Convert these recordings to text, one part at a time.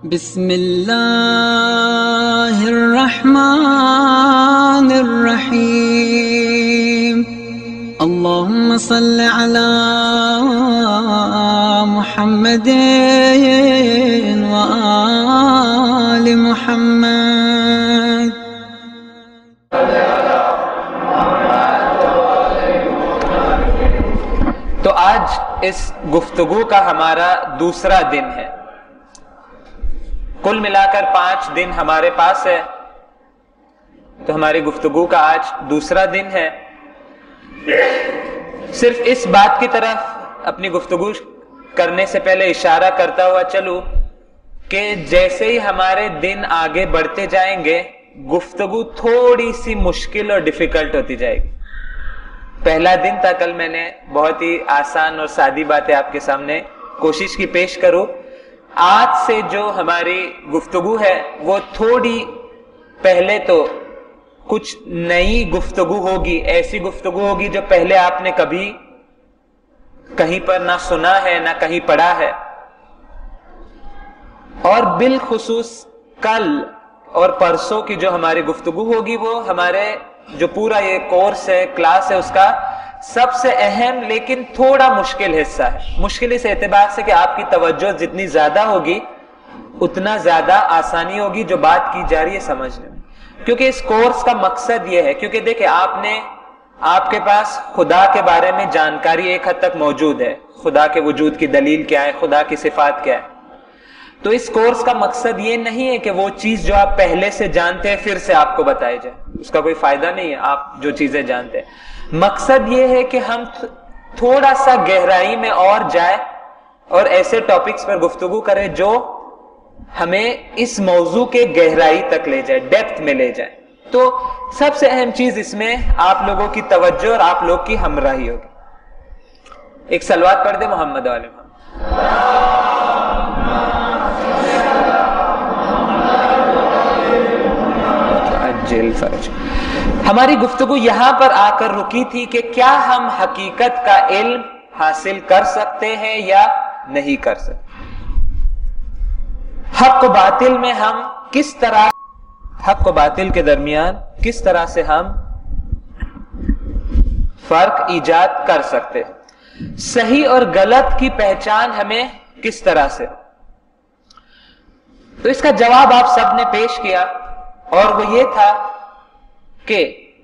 بسم اللہ الرحمن الرحیم اللہم صل علی محمد وآل محمد۔ تو آج اس گفتگو کا ہمارا دوسرا دن ہے۔ کل ملا کر 5 دن ہمارے پاس ہے، تو ہماری گفتگو کا آج دوسرا دن ہے۔ صرف اس بات کی طرف اپنی گفتگو کرنے سے پہلے اشارہ کرتا ہوا چلوں کہ جیسے ہی ہمارے دن آگے بڑھتے جائیں گے گفتگو تھوڑی سی مشکل اور ڈیفیکلٹ ہوتی جائے گی۔ پہلا دن تھا، کل میں نے بہت ہی آسان اور سادی باتیں آپ کے سامنے کوشش کی پیش کروں۔ آج سے جو ہماری گفتگو ہے وہ تھوڑی پہلے تو کچھ نئی گفتگو ہوگی، ایسی گفتگو ہوگی جو پہلے آپ نے کبھی کہیں پر نہ سنا ہے نہ کہیں پڑھا ہے، اور بالخصوص کل اور پرسوں کی جو ہماری گفتگو ہوگی وہ ہمارے جو پورا یہ کورس ہے، کلاس ہے، اس کا سب سے اہم لیکن تھوڑا مشکل حصہ ہے۔ مشکل اس اعتبار سے کہ آپ کی توجہ جتنی زیادہ ہوگی اتنا زیادہ آسانی ہوگی جو بات کی جا رہی ہے سمجھنے میں، کیونکہ اس کورس کا مقصد یہ ہے، کیونکہ دیکھیں آپ کے پاس خدا کے بارے میں جانکاری ایک حد تک موجود ہے، خدا کے وجود کی دلیل کیا ہے، خدا کی صفات کیا ہے۔ تو اس کورس کا مقصد یہ نہیں ہے کہ وہ چیز جو آپ پہلے سے جانتے ہیں پھر سے آپ کو بتائی جائے، اس کا کوئی فائدہ نہیں ہے آپ جو چیزیں جانتے ہیں۔ مقصد یہ ہے کہ ہم تھوڑا سا گہرائی میں اور جائیں اور ایسے ٹاپکس پر گفتگو کریں جو ہمیں اس موضوع کے گہرائی تک لے جائے، ڈیپتھ میں لے جائے۔ تو سب سے اہم چیز اس میں آپ لوگوں کی توجہ اور آپ لوگ کی ہمراہی ہوگی۔ ایک صلوات پڑھ دیں محمد علیہ محمد۔ فرج۔ ہماری گفتگو یہاں پر آ کر رکی تھی کہ کیا ہم حقیقت کا علم حاصل کر سکتے ہیں یا نہیں کر سکتے، حق و باطل میں ہم کس طرح، حق و باطل کے درمیان کس طرح سے ہم فرق ایجاد کر سکتے ہیں، صحیح اور غلط کی پہچان ہمیں کس طرح سے۔ تو اس کا جواب آپ سب نے پیش کیا، اور وہ یہ تھا کہ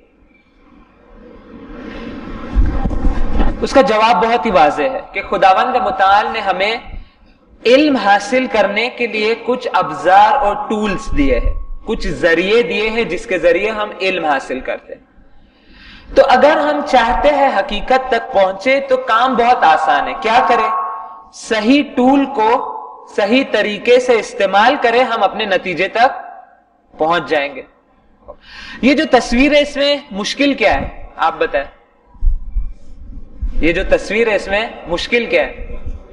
اس کا جواب بہت ہی واضح ہے کہ خداوند متعال نے ہمیں علم حاصل کرنے کے لیے کچھ ابزار اور ٹولز دیے ہیں، کچھ ذریعے دیے ہیں جس کے ذریعے ہم علم حاصل کرتے ہیں۔ تو اگر ہم چاہتے ہیں حقیقت تک پہنچے تو کام بہت آسان ہے۔ کیا کریں؟ صحیح ٹول کو صحیح طریقے سے استعمال کریں، ہم اپنے نتیجے تک پہنچ جائیں گے۔ یہ جو تصویر ہے اس میں مشکل کیا ہے آپ بتائیں؟ یہ جو تصویر ہے اس میں مشکل کیا ہے؟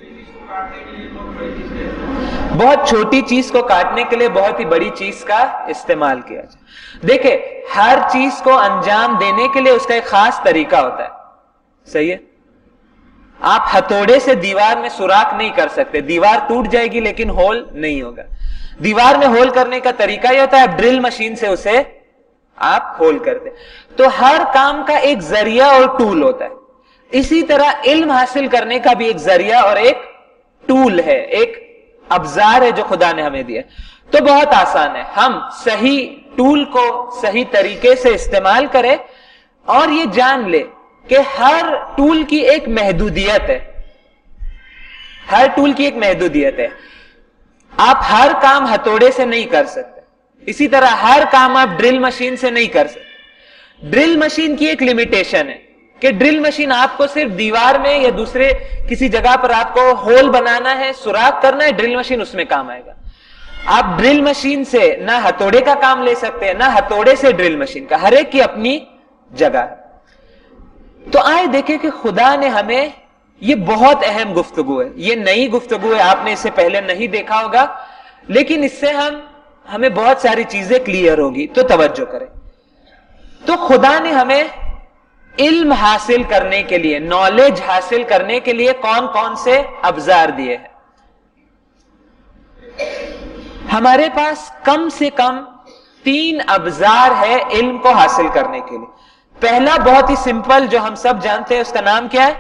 بہت چھوٹی چیز کو کاٹنے کے لیے بہت ہی بڑی چیز کا استعمال کیا جائے۔ دیکھیں، ہر چیز کو انجام دینے کے لیے اس کا ایک خاص طریقہ ہوتا ہے، صحیح ہے؟ آپ ہتھوڑے سے دیوار میں سوراخ نہیں کر سکتے، دیوار ٹوٹ جائے گی لیکن ہول نہیں ہوگا۔ دیوار میں ہول کرنے کا طریقہ یہ ہوتا ہے، آپ ڈرل مشین سے اسے آپ ہول کرتے۔ تو ہر کام کا ایک ذریعہ اور ٹول ہوتا ہے، اسی طرح علم حاصل کرنے کا بھی ایک ذریعہ اور ایک ٹول ہے، ایک ابزار ہے جو خدا نے ہمیں دیا۔ تو بہت آسان ہے، ہم صحیح ٹول کو صحیح طریقے سے استعمال کریں اور یہ جان لے کہ ہر ٹول کی ایک محدودیت ہے، ہر ٹول کی ایک محدودیت ہے۔ آپ ہر کام ہتھوڑے سے نہیں کر سکتے، اسی طرح ہر کام آپ ڈرل مشین سے نہیں کر سکتے۔ ڈرل مشین کی ایک لمیٹیشن ہے کہ ڈرل مشین آپ کو صرف دیوار میں یا دوسرے کسی جگہ پر آپ کو ہول بنانا ہے، سوراخ کرنا ہے، ڈرل مشین اس میں کام آئے گا۔ آپ ڈرل مشین سے نہ ہتھوڑے کا کام لے سکتے ہیں، نہ ہتھوڑے سے ڈرل مشین کا، ہر ایک کی اپنی جگہ۔ تو آئے دیکھیں کہ خدا نے ہمیں، یہ بہت اہم گفتگو ہے، یہ نئی گفتگو ہے، آپ نے اسے پہلے نہیں دیکھا ہوگا، لیکن اس سے ہمیں بہت ساری چیزیں کلیئر ہوگی، تو توجہ کریں۔ تو خدا نے ہمیں علم حاصل کرنے کے لیے، نالج حاصل کرنے کے لیے کون کون سے ابزار دیے ہیں؟ ہمارے پاس کم سے کم 3 ابزار ہے علم کو حاصل کرنے کے لیے. پہلا بہت ہی سمپل جو ہم سب جانتے ہیں، اس کا نام کیا ہے؟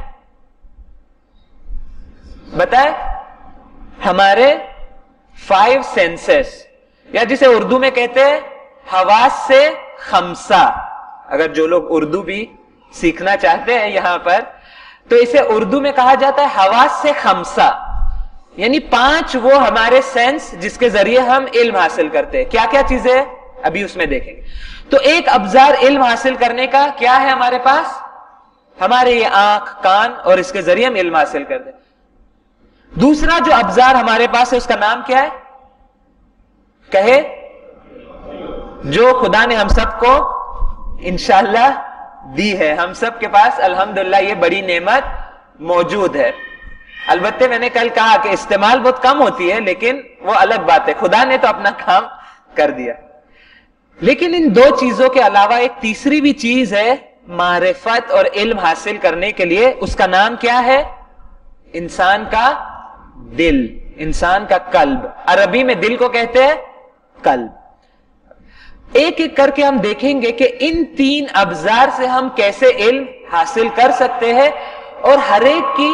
بتائیں. ہمارے 5 سینسز، یا جسے اردو میں کہتے ہیں حواس سے خمسہ. اگر جو لوگ اردو بھی سیکھنا چاہتے ہیں یہاں پر، تو اسے اردو میں کہا جاتا ہے حواس سے خمسہ، یعنی 5 وہ ہمارے سینس جس کے ذریعے ہم علم حاصل کرتے ہیں. کیا کیا چیزیں ابھی اس میں دیکھیں گے. تو ایک ابزار علم حاصل کرنے کا کیا ہے ہمارے پاس؟ ہمارے یہ آنکھ، کان، اور اس کے ذریعے ہم علم حاصل کرتے ہیں. دوسرا جو ابزار ہمارے پاس ہے اس کا نام کیا ہے؟ کہے. جو خدا نے ہم سب کو انشاءاللہ دی ہے. ہم سب کے پاس الحمدللہ یہ بڑی نعمت موجود ہے. البتہ میں نے کل کہا کہ استعمال بہت کم ہوتی ہے، لیکن وہ الگ بات ہے. خدا نے تو اپنا کام کر دیا. لیکن ان 2 چیزوں کے علاوہ ایک تیسری بھی چیز ہے معرفت اور علم حاصل کرنے کے لیے. اس کا نام کیا ہے؟ انسان کا دل، انسان کا قلب. عربی میں دل کو کہتے ہیں قلب. ایک ایک کر کے ہم دیکھیں گے کہ ان 3 ابزار سے ہم کیسے علم حاصل کر سکتے ہیں، اور ہر ایک کی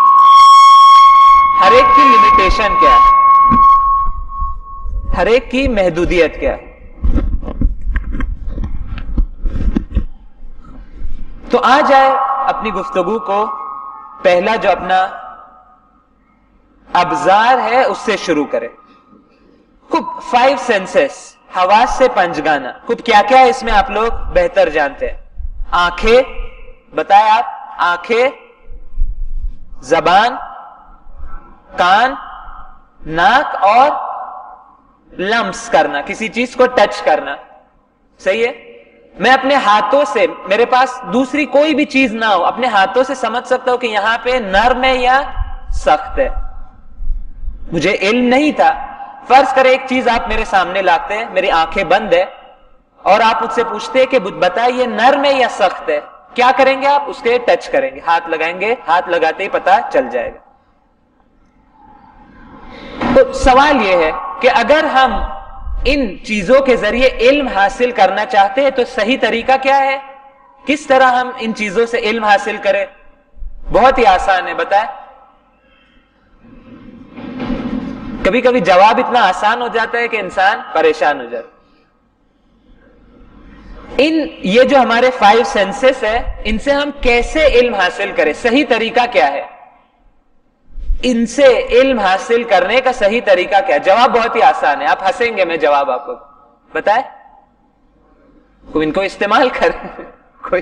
لمیٹیشن کیا ہے، ہر ایک کی محدودیت کیا ہے. تو آ جائے اپنی گفتگو کو پہلا جو اپنا ابزار ہے اس سے شروع کرے. خوب 5 سینسز، حواس سے پنجگانا. خوب کیا کیا ہے اس میں آپ لوگ بہتر جانتے ہیں. آنکھیں، بتائیں آپ. آنکھیں، زبان، کان، ناک، اور لمس کرنا، کسی چیز کو ٹچ کرنا. صحیح ہے. میں اپنے ہاتھوں سے، میرے پاس دوسری کوئی بھی چیز نہ ہو، اپنے ہاتھوں سے سمجھ سکتا ہوں کہ یہاں پہ نرم ہے یا سخت ہے. مجھے علم نہیں تھا. فرض کرے ایک چیز آپ میرے سامنے لاتے ہیں، میری آنکھیں بند ہے، اور آپ مجھ سے پوچھتے ہیں کہ بتائیں یہ نرم ہے یا سخت ہے. کیا کریں گے آپ؟ اس کے ٹچ کریں گے، ہاتھ لگائیں گے. ہاتھ لگاتے ہی پتا چل جائے گا. تو سوال یہ ہے کہ اگر ہم ان چیزوں کے ذریعے علم حاصل کرنا چاہتے ہیں تو صحیح طریقہ کیا ہے؟ کس طرح ہم ان چیزوں سے علم حاصل کریں؟ بہت ہی آسان ہے. بتائیں. کبھی کبھی جواب اتنا آسان ہو جاتا ہے کہ انسان پریشان ہو جاتا ہے. یہ جو ہمارے 5 سینسز ہے، ان سے ہم کیسے علم حاصل کریں؟ صحیح طریقہ کیا ہے؟ ان سے علم حاصل کرنے کا صحیح طریقہ کیا ہے؟ جواب بہت ہی آسان ہے. آپ ہنسیں گے، میں جواب آپ کو بتائیں. کوئی ان کو استعمال کریں. کوئی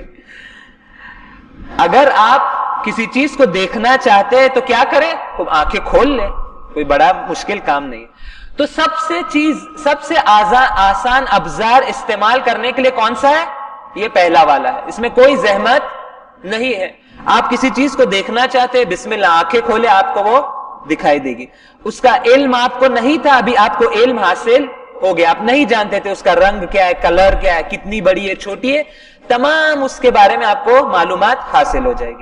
اگر آپ کسی چیز کو دیکھنا چاہتے ہیں تو کیا کریں؟ آنکھیں کھول لیں. کوئی بڑا مشکل کام نہیں. تو سب سے آسان ابزار استعمال کرنے کے لیے کون سا ہے؟ یہ پہلا والا ہے. اس میں کوئی زحمت نہیں ہے. آپ کسی چیز کو دیکھنا چاہتے ہیں، بسم اللہ، آنکھیں کھولے، آپ کو وہ دکھائی دے گی. اس کا علم آپ کو نہیں تھا، ابھی آپ کو علم حاصل ہو گیا. آپ نہیں جانتے تھے اس کا رنگ کیا ہے، کلر کیا ہے، کتنی بڑی ہے، چھوٹی ہے، تمام اس کے بارے میں آپ کو معلومات حاصل ہو جائے گی.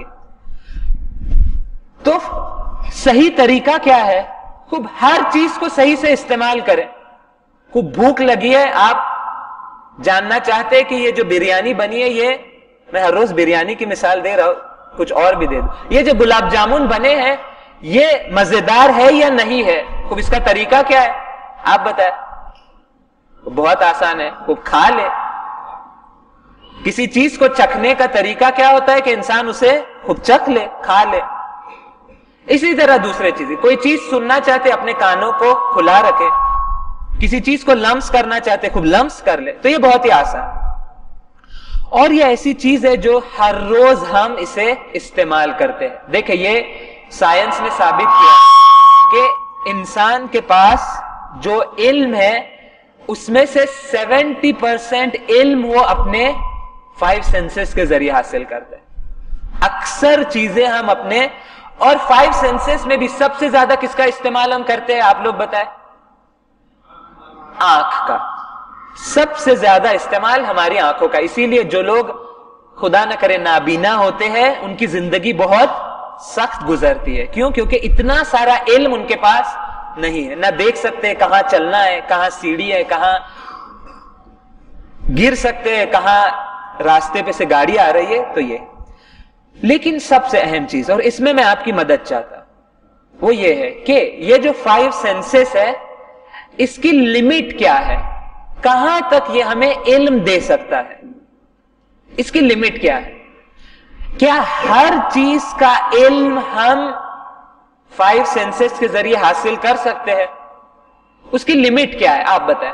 تو صحیح طریقہ کیا ہے؟ خوب ہر چیز کو صحیح سے استعمال کریں. خوب بھوک لگی ہے، آپ جاننا چاہتے ہیں کہ یہ جو بریانی بنی ہے، یہ میں ہر روز بریانی کی مثال دے رہا ہوں، کچھ اور بھی دے دوں. یہ جو گلاب جامن بنے ہیں، یہ مزیدار ہے یا نہیں ہے؟ خوب اس کا طریقہ کیا ہے؟ آپ بتائیں. بہت آسان ہے. خوب کھا لے. کسی چیز کو چکھنے کا طریقہ کیا ہوتا ہے کہ انسان اسے خوب چکھ لے، کھا لے. اسی طرح دوسرے چیزیں، کوئی چیز سننا چاہتے اپنے کانوں کو کھلا رکھے. کسی چیز کو لمس کرنا چاہتے خوب لمس کر لے. تو یہ بہت ہی آسان. اور یہ ایسی چیز ہے جو ہر روز ہم اسے استعمال کرتے ہیں. دیکھیں، یہ سائنس نے ثابت کیا کہ انسان کے پاس جو علم ہے اس میں سے 70% علم وہ اپنے 5 سینسز کے ذریعے حاصل کرتے ہیں. اکثر چیزیں ہم اپنے، اور 5 سینسز میں بھی سب سے زیادہ کس کا استعمال ہم کرتے ہیں؟ آپ لوگ بتائیں. آنکھ کا. سب سے زیادہ استعمال ہماری آنکھوں کا. اسی لیے جو لوگ خدا نہ کرے نابینا ہوتے ہیں، ان کی زندگی بہت سخت گزرتی ہے. کیوں؟ کیونکہ اتنا سارا علم ان کے پاس نہیں ہے, نہ دیکھ سکتے کہاں چلنا ہے, کہاں سیڑھی ہے, کہاں گر سکتے ہیں, کہاں راستے پہ سے گاڑی آ رہی ہے. تو یہ لیکن سب سے اہم چیز, اور اس میں میں آپ کی مدد چاہتا ہوں, وہ یہ ہے کہ یہ جو 5 سینسز ہے اس کی لمٹ کیا ہے, کہاں تک یہ ہمیں علم دے سکتا ہے, اس کی لمٹ کیا ہے. کیا ہر چیز کا علم ہم 5 سینسز کے ذریعے حاصل کر سکتے ہیں؟ اس کی لمٹ کیا ہے آپ بتائیں.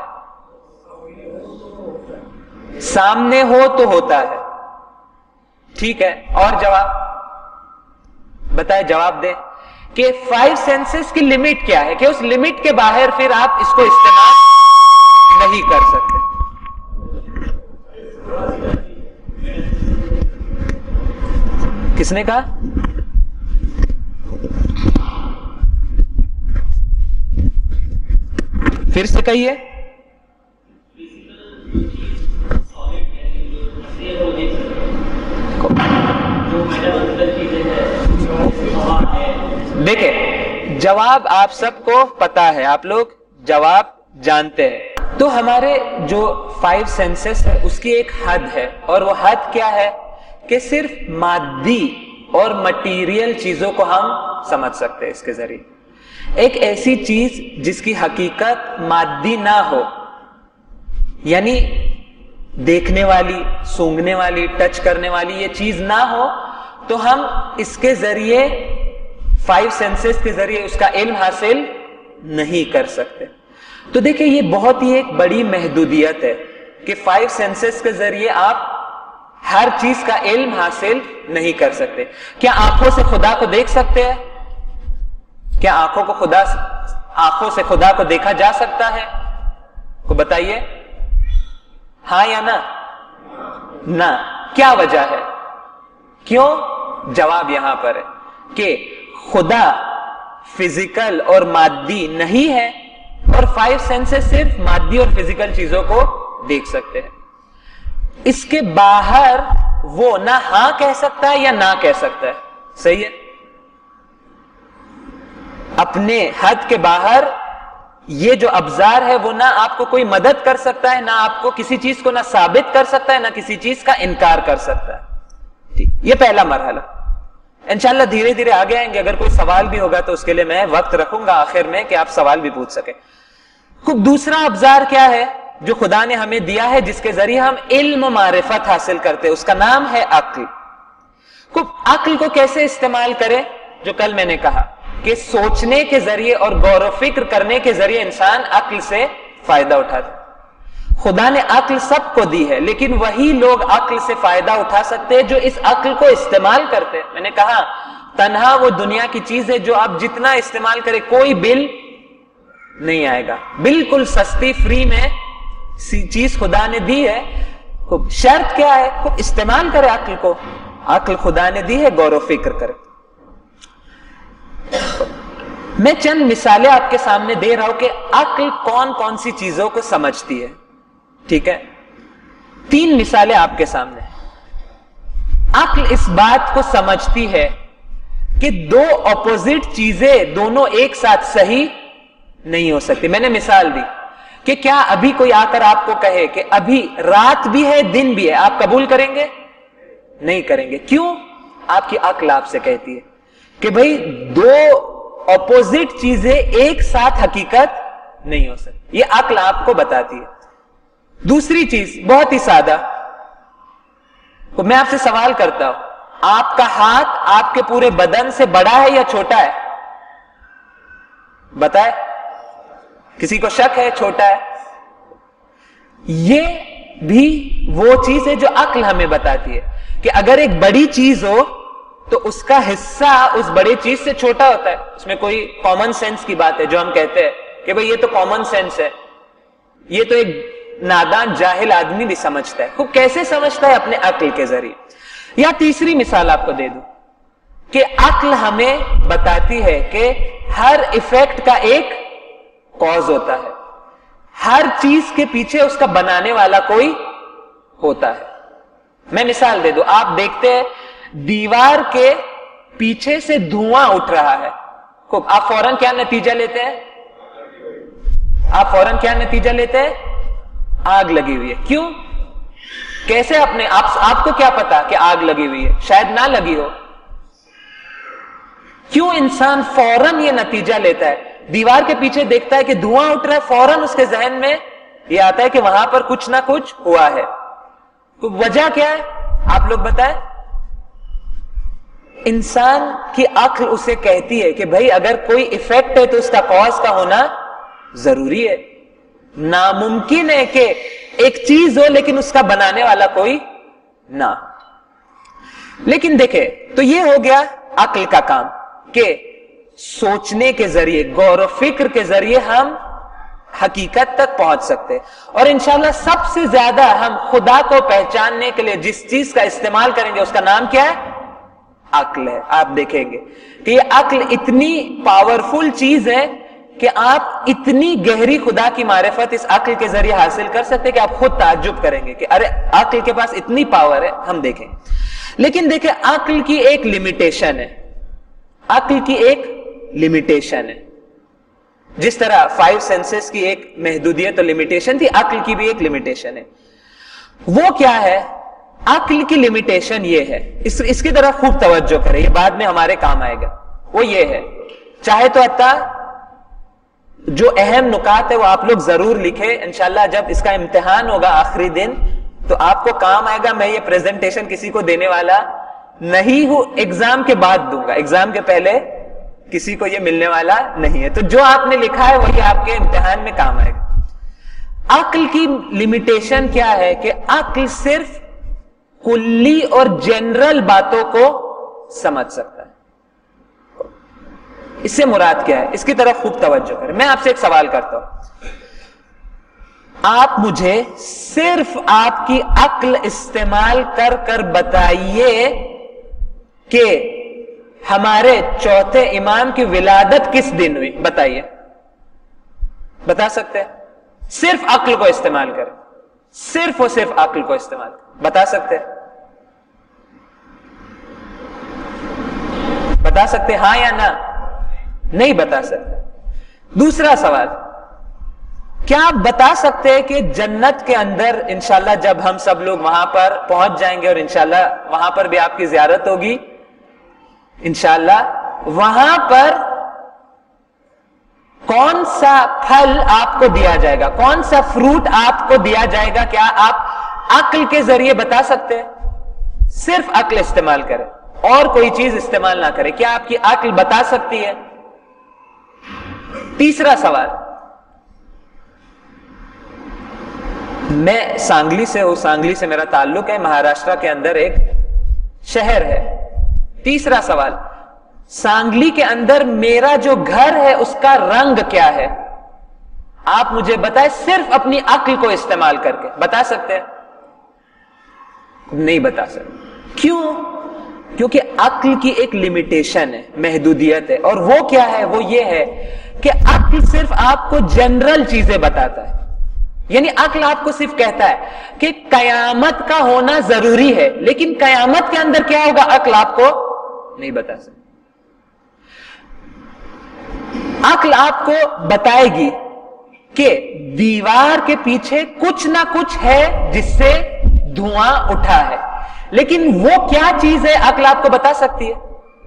سامنے ہو تو ہوتا ہے, ٹھیک ہے, اور جواب بتائیں, جواب دیں کہ 5 سینسز کی لمٹ کیا ہے, کہ اس لمٹ کے باہر پھر آپ اس کو استعمال نہیں کر سکتے. کس نے کہا؟ پھر سے کہیے. دیکھیں, جواب آپ سب کو پتا ہے, آپ لوگ جواب جانتے ہیں. تو ہمارے جو 5 سینسز ہے اس کی ایک حد ہے, اور وہ حد کیا ہے کہ صرف مادی اور مٹیریل چیزوں کو ہم سمجھ سکتے ہیں اس کے ذریعے. ایک ایسی چیز جس کی حقیقت مادی نہ ہو, یعنی دیکھنے والی, سونگھنے والی, ٹچ کرنے والی یہ چیز نہ ہو, تو ہم اس کے ذریعے 5 سینسز کے ذریعے اس کا علم حاصل نہیں کر سکتے. تو دیکھیں, یہ بہت ہی ایک بڑی محدودیت ہے کہ 5 سینسز کے ذریعے آپ ہر چیز کا علم حاصل نہیں کر سکتے. کیا آنکھوں سے خدا کو دیکھ سکتے ہیں؟ کیا آنکھوں سے خدا کو دیکھا جا سکتا ہے؟ کو بتائیے, ہاں یا نہ؟ نہ. کیا وجہ ہے, کیوں؟ جواب یہاں پر ہے کہ خدا فزیکل اور مادی نہیں ہے, اور 5 سینسز صرف مادی اور فزیکل چیزوں کو دیکھ سکتے ہیں. اس کے باہر وہ نہ ہاں کہہ سکتا ہے یا نہ کہہ سکتا ہے. صحیح ہے. اپنے حد کے باہر یہ جو ابزار ہے وہ نہ آپ کو کوئی مدد کر سکتا ہے, نہ آپ کو کسی چیز کو نہ ثابت کر سکتا ہے, نہ کسی چیز کا انکار کر سکتا ہے. ٹھیک, یہ پہلا مرحلہ. انشاءاللہ دھیرے دھیرے آگے آئیں گے. اگر کوئی سوال بھی ہوگا تو اس کے لیے میں وقت رکھوں گا آخر میں کہ آپ سوال بھی پوچھ سکیں. دوسرا ابزار کیا ہے جو خدا نے ہمیں دیا ہے, جس کے ذریعے ہم علم و معرفت حاصل کرتے ہیں؟ اس کا نام ہے عقل. عقل کو کیسے استعمال کریں؟ جو کل میں نے کہا کہ سوچنے کے ذریعے اور غور و فکر کرنے کے ذریعے انسان عقل سے فائدہ اٹھاتا ہے. خدا نے عقل سب کو دی ہے, لیکن وہی لوگ عقل سے فائدہ اٹھا سکتے ہیں جو اس عقل کو استعمال کرتے ہیں. میں نے کہا تنہا وہ دنیا کی چیز ہے جو آپ جتنا استعمال کرے کوئی بل نہیں آئے گا. بالکل سستی فری میں چیز خدا نے دی ہے. شرط کیا ہے؟ استعمال کرے عقل کو. عقل خدا نے دی ہے, غور و فکر کرے. میں چند مثالیں آپ کے سامنے دے رہا ہوں کہ عقل کون کون سی چیزوں کو سمجھتی ہے. ٹھیک ہے, 3 مثالیں آپ کے سامنے. عقل اس بات کو سمجھتی ہے کہ 2 اپوزٹ چیزیں دونوں ایک ساتھ صحیح نہیں ہو سکتی. میں نے مثال دی کہ کیا ابھی کوئی آ کر آپ کو کہے کہ ابھی رات بھی ہے دن بھی ہے, آپ قبول کریں گے؟ نہیں کریں گے. کیوں؟ آپ کی عقل آپ سے کہتی ہے کہ بھئی 2 اپوزٹ چیزیں ایک ساتھ حقیقت نہیں ہو سکتی. یہ عقل آپ کو بتاتی ہے. دوسری چیز بہت ہی سادہ, تو میں آپ سے سوال کرتا ہوں, آپ کا ہاتھ آپ کے پورے بدن سے بڑا ہے یا چھوٹا ہے؟ بتائے. کسی کو شک ہے چھوٹا ہے؟ یہ بھی وہ چیز ہے جو عقل ہمیں بتاتی ہے کہ اگر ایک بڑی چیز ہو تو اس کا حصہ اس بڑی چیز سے چھوٹا ہوتا ہے. اس میں کوئی کامن سینس کی بات ہے جو ہم کہتے ہیں کہ بھئی یہ تو کامن سینس ہے. یہ تو ایک نادان جاہل آدمی بھی سمجھتا ہے. وہ کیسے سمجھتا ہے؟ اپنے عقل کے ذریعے. یا تیسری مثال آپ کو دے دوں کہ عقل ہمیں بتاتی ہے کہ ہر ایفیکٹ کا ایک کاز ہوتا ہے. ہر چیز کے پیچھے اس کا بنانے والا کوئی ہوتا ہے. میں مثال دے دوں, آپ دیکھتے ہیں دیوار کے پیچھے سے دھواں اٹھ رہا ہے, آپ فوراً کیا نتیجہ لیتے ہیں؟ آپ فوراً کیا نتیجہ لیتے ہیں؟ آگ لگی ہوئی ہے. کیوں؟ کیسے؟ اپنے آپ کو کیا پتا کہ آگ لگی ہوئی ہے؟ شاید نہ لگی ہو. کیوں انسان فوراً یہ نتیجہ لیتا ہے؟ دیوار کے پیچھے دیکھتا ہے کہ دھواں اٹھ رہا ہے، فوراً اس کے ذہن میں یہ آتا ہے کہ وہاں پر کچھ نہ کچھ ہوا ہے. وجہ کیا ہے؟ آپ لوگ بتائیں. انسان کی عقل اسے کہتی ہے کہ بھائی اگر کوئی ایفیکٹ ہے تو اس کا کاز کا ہونا ضروری ہے. ناممکن ہے کہ ایک چیز ہو لیکن اس کا بنانے والا کوئی نہ. لیکن دیکھیں تو یہ ہو گیا عقل کا کام کہ سوچنے کے ذریعے، غور و فکر کے ذریعے ہم حقیقت تک پہنچ سکتے. اور انشاءاللہ سب سے زیادہ ہم خدا کو پہچاننے کے لیے جس چیز کا استعمال کریں گے اس کا نام کیا ہے؟ عقل ہے. آپ دیکھیں گے کہ یہ عقل اتنی پاورفل چیز ہے کہ آپ اتنی گہری خدا کی معرفت اس عقل کے ذریعے حاصل کر سکتے کہ آپ خود تعجب کریں گے کہ ارے عقل کے پاس اتنی پاور ہے. ہم دیکھیں. لیکن دیکھیں عقل کی ایک لمیٹیشن ہے. عقل کی ایک لمیٹیشن ہے. جس طرح 5 سینسز کی ایک محدودیت اور لمیٹیشن تھی، عقل کی بھی ایک لمیٹیشن ہے. وہ کیا ہے؟ عقل کی لمیٹیشن یہ ہے، اس کی طرف خوب توجہ کریں، یہ بعد میں ہمارے کام آئے گا. وہ یہ ہے، چاہے تو حتیٰ جو اہم نکات ہے وہ آپ لوگ ضرور لکھیں. انشاءاللہ جب اس کا امتحان ہوگا آخری دن تو آپ کو کام آئے گا. میں یہ پریزنٹیشن کسی کو دینے والا نہیں ہوں، ایگزام کے بعد دوں گا. ایگزام کے پہلے کسی کو یہ ملنے والا نہیں ہے. تو جو آپ نے لکھا ہے وہی آپ کے امتحان میں کام آئے گا. عقل کی لمیٹیشن کیا ہے کہ عقل صرف کلی اور جنرل باتوں کو سمجھ سکتا ہے. اس سے مراد کیا ہے؟ اس کی طرف خوب توجہ کریں. میں آپ سے ایک سوال کرتا ہوں. آپ مجھے صرف آپ کی عقل استعمال کر کر بتائیے کہ ہمارے چوتھے امام کی ولادت کس دن ہوئی؟ بتائیے. بتا سکتے ہیں؟ صرف عقل کو استعمال کریں. صرف اور صرف عقل کو استعمال کریں. بتا سکتے ہیں؟ بتا سکتے ہاں یا نہ؟ نہیں بتا سکتے. دوسرا سوال، کیا آپ بتا سکتے ہیں کہ جنت کے اندر انشاءاللہ جب ہم سب لوگ وہاں پر پہنچ جائیں گے اور انشاءاللہ وہاں پر بھی آپ کی زیارت ہوگی، انشاءاللہ وہاں پر کون سا پھل آپ کو دیا جائے گا، کون سا فروٹ آپ کو دیا جائے گا؟ کیا آپ عقل کے ذریعے بتا سکتے ہیں؟ صرف عقل استعمال کریں اور کوئی چیز استعمال نہ کریں. کیا آپ کی عقل بتا سکتی ہے؟ تیسرا سوال، میں سانگلی سے ہوں، سانگلی سے میرا تعلق ہے، مہاراشٹر کے اندر ایک شہر ہے. تیسرا سوال، سانگلی کے اندر میرا جو گھر ہے اس کا رنگ کیا ہے؟ آپ مجھے بتائیں صرف اپنی عقل کو استعمال کر کے. بتا سکتے ہیں؟ نہیں بتا سکتے. کیوں؟ کیونکہ عقل کی ایک لمیٹیشن ہے، محدودیت ہے. اور وہ کیا ہے؟ وہ یہ ہے کہ عقل صرف آپ کو جنرل چیزیں بتاتا ہے. یعنی عقل آپ کو صرف کہتا ہے کہ قیامت کا ہونا ضروری ہے، لیکن قیامت کے اندر کیا ہوگا عقل آپ کو نہیں بتا سکتی. عقل آپ کو بتائے گی کہ دیوار کے پیچھے کچھ نہ کچھ ہے جس سے دھواں اٹھا ہے، لیکن وہ کیا چیز ہے عقل آپ کو بتا سکتی ہے.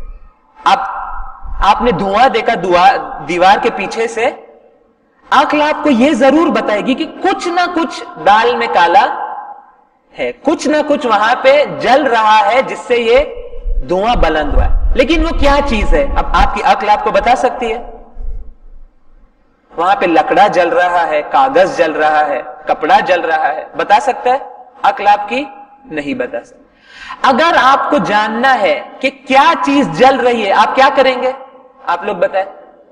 آپ نے دھواں دیکھا دیوار کے پیچھے سے، عقل آپ کو یہ ضرور بتائے گی کہ کچھ نہ کچھ دال میں کالا ہے، کچھ نہ کچھ وہاں پہ جل رہا ہے جس سے یہ دھواں بلند ہوا ہے. لیکن وہ کیا چیز ہے؟ اب آپ کی عقل آپ کو بتا سکتی ہے؟ وہاں پہ لکڑا جل رہا ہے، کاغذ جل رہا ہے، کپڑا جل رہا ہے. بتا سکتا ہے؟ عقل آپ کی نہیں بتا سکتی. اگر آپ کو جاننا ہے کہ کیا چیز جل رہی ہے آپ کیا کریں گے؟ آپ لوگ بتائیں.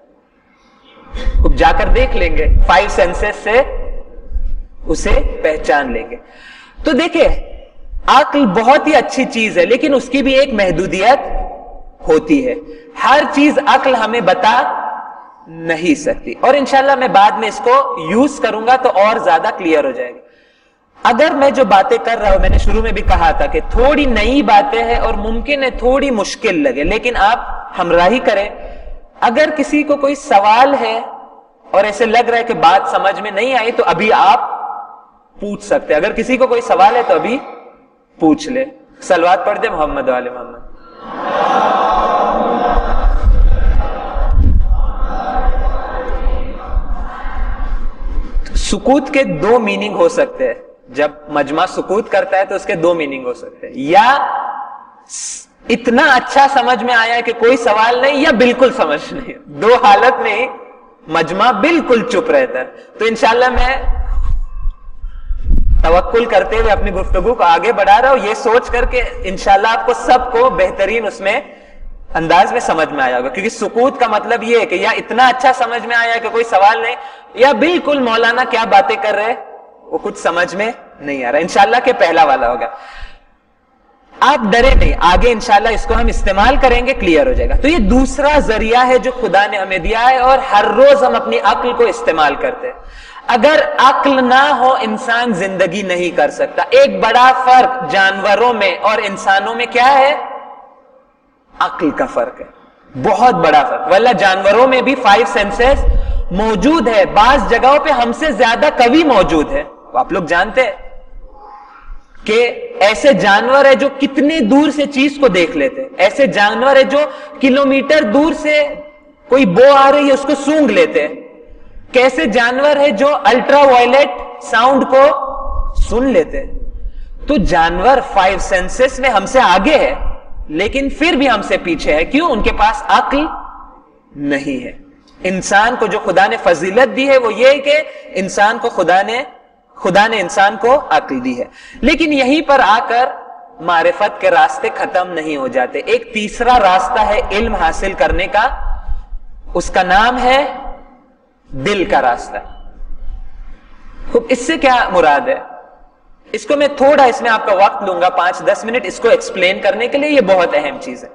جا کر دیکھ لیں گے، 5 سینسز سے اسے پہچان لیں گے. تو دیکھیں عقل بہت ہی اچھی چیز ہے، لیکن اس کی بھی ایک محدودیت ہوتی ہے. ہر چیز عقل ہمیں بتا نہیں سکتی، اور انشاءاللہ میں بعد میں اس کو یوز کروں گا تو اور زیادہ کلیئر ہو جائے گا. اگر میں جو باتیں کر رہا ہوں، میں نے شروع میں بھی کہا تھا کہ تھوڑی نئی باتیں ہیں اور ممکن ہے تھوڑی مشکل لگے، لیکن آپ ہمراہی کریں. اگر کسی کو کوئی سوال ہے اور ایسے لگ رہا ہے کہ بات سمجھ میں نہیں آئی تو ابھی آپ پوچھ سکتے ہیں. اگر کسی کو کوئی سوال ہے تو ابھی پوچھ لے. صلوات پڑھ دے محمد و آل محمد. سکوت کے دو میننگ ہو سکتے ہیں. جب مجمع سکوت کرتا ہے تو اس کے دو میننگ ہو سکتے ہیں. یا اتنا اچھا سمجھ میں آیا کہ کوئی سوال نہیں, یا بالکل سمجھ نہیں. دو حالت میں ہی مجمع بالکل چپ رہتا ہے. تو انشاءاللہ میں توکل کرتے ہوئے اپنی گفتگو کو آگے بڑھا رہا ہوں, یہ سوچ کر کے انشاءاللہ آپ کو سب کو بہترین اس میں انداز میں سمجھ میں آیا ہوگا. کیونکہ سکوت کا مطلب یہ ہے کہ یا اتنا اچھا سمجھ میں آیا کہ کوئی سوال نہیں, یا بالکل مولانا کیا باتیں کر رہے وہ کچھ سمجھ میں نہیں آ رہا. انشاءاللہ کہ پہلا والا ہوگا. آپ ڈرے نہیں, آگے انشاءاللہ اس کو ہم استعمال کریں گے, کلیئر ہو جائے گا. تو یہ دوسرا ذریعہ ہے جو خدا نے ہمیں دیا ہے, اور ہر روز ہم اپنی عقل کو استعمال کرتے ہیں. اگر عقل نہ ہو انسان زندگی نہیں کر سکتا. ایک بڑا فرق جانوروں میں اور انسانوں میں کیا ہے؟ عقل کا فرق ہے, بہت بڑا فرق. واللہ جانوروں میں بھی 5 سینسز موجود ہے, بعض جگہوں پہ ہم سے زیادہ قوی موجود ہے. آپ لوگ جانتے ہیں کہ ایسے جانور ہے جو کتنے دور سے چیز کو دیکھ لیتے ہیں. ایسے جانور ہے جو کلومیٹر دور سے کوئی بو آ رہی ہے اس کو سونگھ لیتے ہیں. کیسے جانور ہے جو الٹرا وائلٹ ساؤنڈ کو سن لیتے ہیں. تو جانور 5 سینسز میں ہم سے آگے ہے, لیکن پھر بھی ہم سے پیچھے ہے. کیوں؟ ان کے پاس عقل نہیں ہے. انسان کو جو خدا نے فضیلت دی ہے وہ یہ ہے کہ انسان کو خدا نے انسان کو عقل دی ہے. لیکن یہیں پر آ کر معرفت کے راستے ختم نہیں ہو جاتے. ایک تیسرا راستہ ہے علم حاصل کرنے کا, اس کا نام ہے دل کا راستہ. اس سے کیا مراد ہے؟ اس کو میں تھوڑا, اس میں آپ کا وقت لوں گا 5-10 منٹ اس کو ایکسپلین کرنے کے لیے. یہ بہت اہم چیز ہے.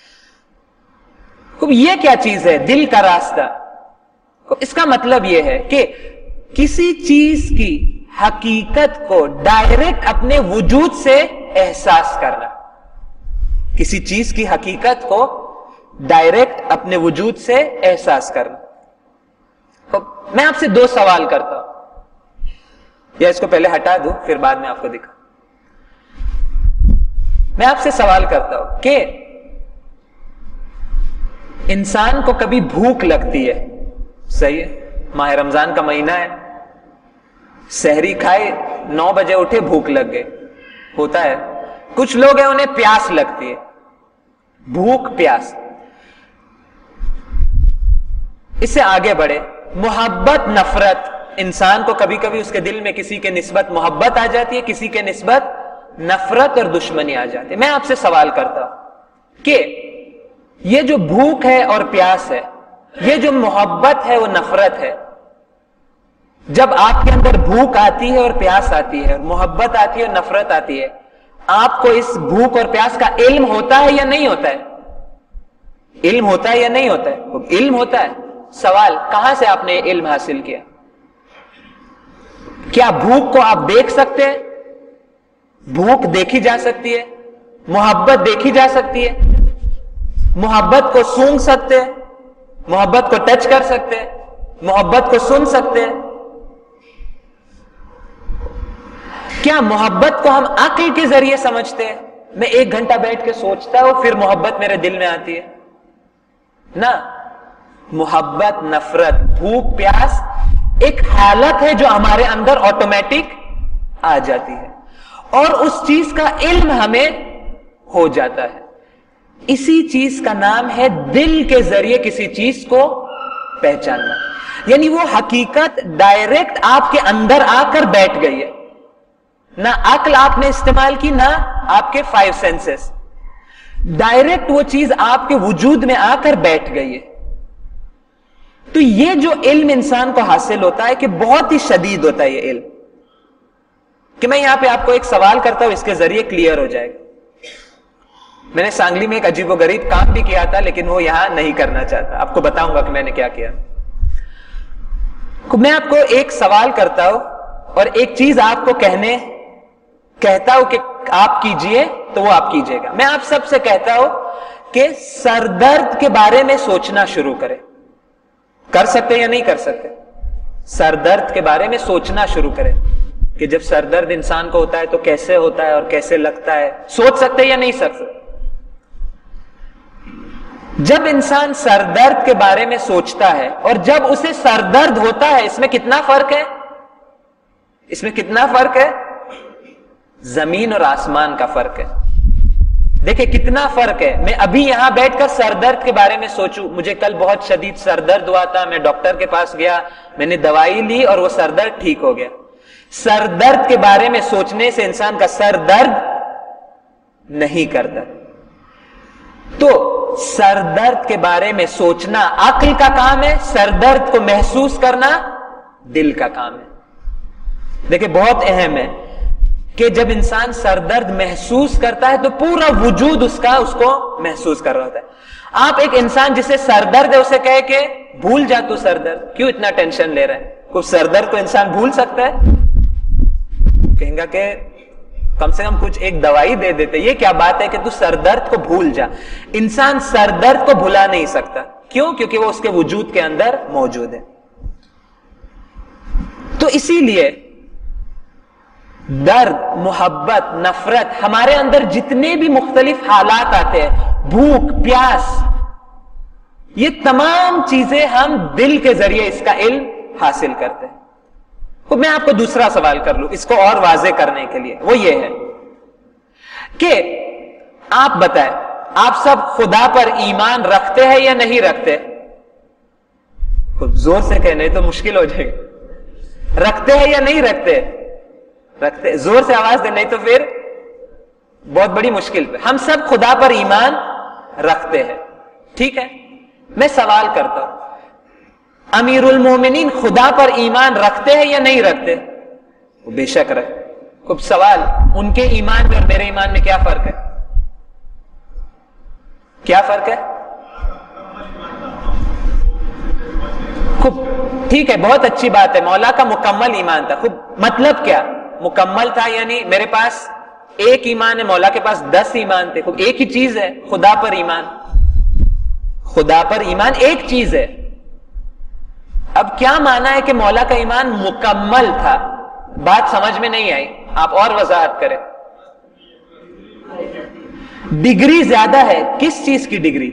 یہ کیا چیز ہے دل کا راستہ؟ اس کا مطلب یہ ہے کہ کسی چیز کی حقیقت کو ڈائریکٹ اپنے وجود سے احساس کرنا. کسی چیز کی حقیقت کو ڈائریکٹ اپنے وجود سے احساس کرنا. میں آپ سے 2 سوال کرتا ہوں, یا اس کو پہلے ہٹا دوں پھر بعد میں آپ کو دکھا. میں آپ سے سوال کرتا ہوں کہ انسان کو کبھی بھوک لگتی ہے, صحیح ہے, ماہ رمضان کا مہینہ ہے, سحری کھائے 9 بجے اٹھے بھوک لگ گئے, ہوتا ہے. کچھ لوگ ہیں انہیں پیاس لگتی ہے, بھوک پیاس. اس سے آگے بڑھے, محبت نفرت. انسان کو کبھی کبھی اس کے دل میں کسی کے نسبت محبت آ جاتی ہے, کسی کے نسبت نفرت اور دشمنی آ جاتی ہے. میں آپ سے سوال کرتا ہوں کہ یہ جو بھوک ہے اور پیاس ہے, یہ جو محبت ہے وہ نفرت ہے, جب آپ کے اندر بھوک آتی ہے اور پیاس آتی ہے, اور محبت آتی ہے اور نفرت آتی ہے, آپ کو اس بھوک اور پیاس کا علم ہوتا ہے یا نہیں ہوتا ہے؟ علم ہوتا ہے یا نہیں ہوتا ہے؟ علم ہوتا ہے. سوال, کہاں سے آپ نے علم حاصل کیا؟ کیا بھوک کو آپ دیکھ سکتے ہیں؟ بھوک دیکھی جا سکتی ہے, محبت دیکھی جا سکتی ہے, محبت کو سونگھ سکتے ہیں, محبت کو ٹچ کر سکتے ہیں, محبت کو سن سکتے ہیں. کیا محبت کو ہم عقل کے ذریعے سمجھتے ہیں؟ میں 1 گھنٹہ بیٹھ کے سوچتا ہوں پھر محبت میرے دل میں آتی ہے؟ نہ. محبت نفرت بھوک پیاس ایک حالت ہے جو ہمارے اندر آٹومیٹک آ جاتی ہے, اور اس چیز کا علم ہمیں ہو جاتا ہے. اسی چیز کا نام ہے دل کے ذریعے کسی چیز کو پہچاننا. یعنی وہ حقیقت ڈائریکٹ آپ کے اندر آ کر بیٹھ گئی ہے, نہ عقل آپ نے استعمال کی, نہ آپ کے 5 سینسز. ڈائریکٹ وہ چیز آپ کے وجود میں آ کر بیٹھ گئی ہے. تو یہ جو علم انسان کو حاصل ہوتا ہے کہ بہت ہی شدید ہوتا ہے یہ علم, کہ میں یہاں پہ آپ کو ایک سوال کرتا ہوں, اس کے ذریعے کلیئر ہو جائے گا. میں نے سانگلی میں ایک عجیب و غریب کام بھی کیا تھا, لیکن وہ یہاں نہیں کرنا چاہتا. آپ کو بتاؤں گا کہ میں نے کیا کیا. میں آپ کو ایک سوال کرتا ہوں اور ایک چیز آپ کو کہتا ہوں کہ آپ کیجئے تو وہ آپ کیجئے گا. میں آپ سب سے کہتا ہوں کہ سر درد کے بارے میں سوچنا شروع کریں. کر سکتے یا نہیں کر سکتے؟ سر درد کے بارے میں سوچنا شروع کرے کہ جب سر درد انسان کو ہوتا ہے تو کیسے ہوتا ہے اور کیسے لگتا ہے. سوچ سکتے یا نہیں سکتے؟ جب انسان سر درد کے بارے میں سوچتا ہے اور جب اسے سر درد ہوتا ہے، اس میں کتنا فرق ہے؟ اس میں کتنا فرق ہے؟ زمین اور آسمان کا فرق ہے. دیکھیں کتنا فرق ہے. میں ابھی یہاں بیٹھ کر سر درد کے بارے میں سوچوں، مجھے کل بہت شدید سر درد ہوا تھا، میں ڈاکٹر کے پاس گیا، میں نے دوائی لی اور وہ سر درد ٹھیک ہو گیا. سر درد کے بارے میں سوچنے سے انسان کا سر درد نہیں کرتا. تو سر درد کے بارے میں سوچنا عقل کا کام ہے، سر درد کو محسوس کرنا دل کا کام ہے. دیکھیں بہت اہم ہے کہ جب انسان سر درد محسوس کرتا ہے تو پورا وجود اس کو محسوس کر رہا ہوتا ہے. آپ ایک انسان جسے سر درد ہے اسے کہے کہ بھول جا تو سر درد، کیوں اتنا ٹینشن لے رہا ہے؟ کوئی سر درد کو انسان بھول سکتا ہے؟ کہیں گا کہ کم سے کم کچھ ایک دوائی دے دیتے. یہ کیا بات ہے کہ تو سر درد کو بھول جا؟ انسان سر درد کو بھلا نہیں سکتا. کیوں؟ کیونکہ وہ اس کے وجود کے اندر موجود ہے. تو اسی لیے درد، محبت، نفرت، ہمارے اندر جتنے بھی مختلف حالات آتے ہیں، بھوک، پیاس، یہ تمام چیزیں ہم دل کے ذریعے اس کا علم حاصل کرتے ہیں. تو میں آپ کو دوسرا سوال کر لوں اس کو اور واضح کرنے کے لیے. وہ یہ ہے کہ آپ بتائیں، آپ سب خدا پر ایمان رکھتے ہیں یا نہیں رکھتے؟ خود زور سے کہنے تو مشکل ہو جائے گا. رکھتے ہیں یا نہیں رکھتے؟ رکھتے. زور سے آواز دے، نہیں تو پھر بہت بڑی مشکل پہ. ہم سب خدا پر ایمان رکھتے ہیں، ٹھیک ہے. میں سوال کرتا ہوں، امیر المومنین خدا پر ایمان رکھتے ہیں یا نہیں رکھتے؟ وہ بے شک رکھتے. خوب سوال، ان کے ایمان میں اور میرے ایمان میں کیا فرق ہے؟ کیا فرق ہے؟ خوب ٹھیک ہے، بہت اچھی بات ہے. مولا کا مکمل ایمان تھا. خوب مطلب کیا مکمل تھا؟ یعنی میرے پاس ایک ایمان ہے، مولا کے پاس 10 ایمان تھے. خوب ایک ہی چیز ہے خدا پر ایمان. خدا پر ایمان ایک چیز ہے. اب کیا مانا ہے کہ مولا کا ایمان مکمل تھا؟ بات سمجھ میں نہیں آئی، آپ اور وضاحت کریں. ڈگری زیادہ ہے. کس چیز کی ڈگری؟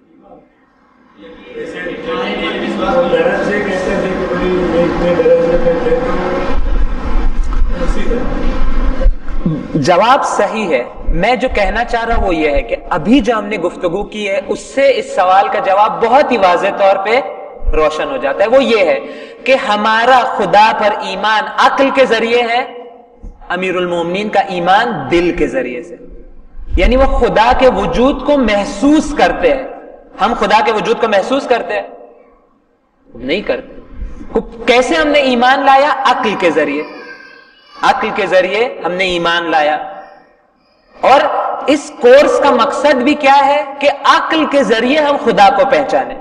جواب صحیح ہے. میں جو کہنا چاہ رہا ہوں وہ یہ ہے کہ ابھی جو ہم نے گفتگو کی ہے اس سے اس سوال کا جواب بہت ہی واضح طور پہ روشن ہو جاتا ہے. وہ یہ ہے کہ ہمارا خدا پر ایمان عقل کے ذریعے ہے، امیر المومنین کا ایمان دل کے ذریعے سے. یعنی وہ خدا کے وجود کو محسوس کرتے ہیں. ہم خدا کے وجود کو محسوس کرتے ہیں؟ نہیں کرتے. کیسے ہم نے ایمان لایا؟ عقل کے ذریعے. عقل کے ذریعے ہم نے ایمان لایا. اور اس کورس کا مقصد بھی کیا ہے کہ عقل کے ذریعے ہم خدا کو پہچانیں.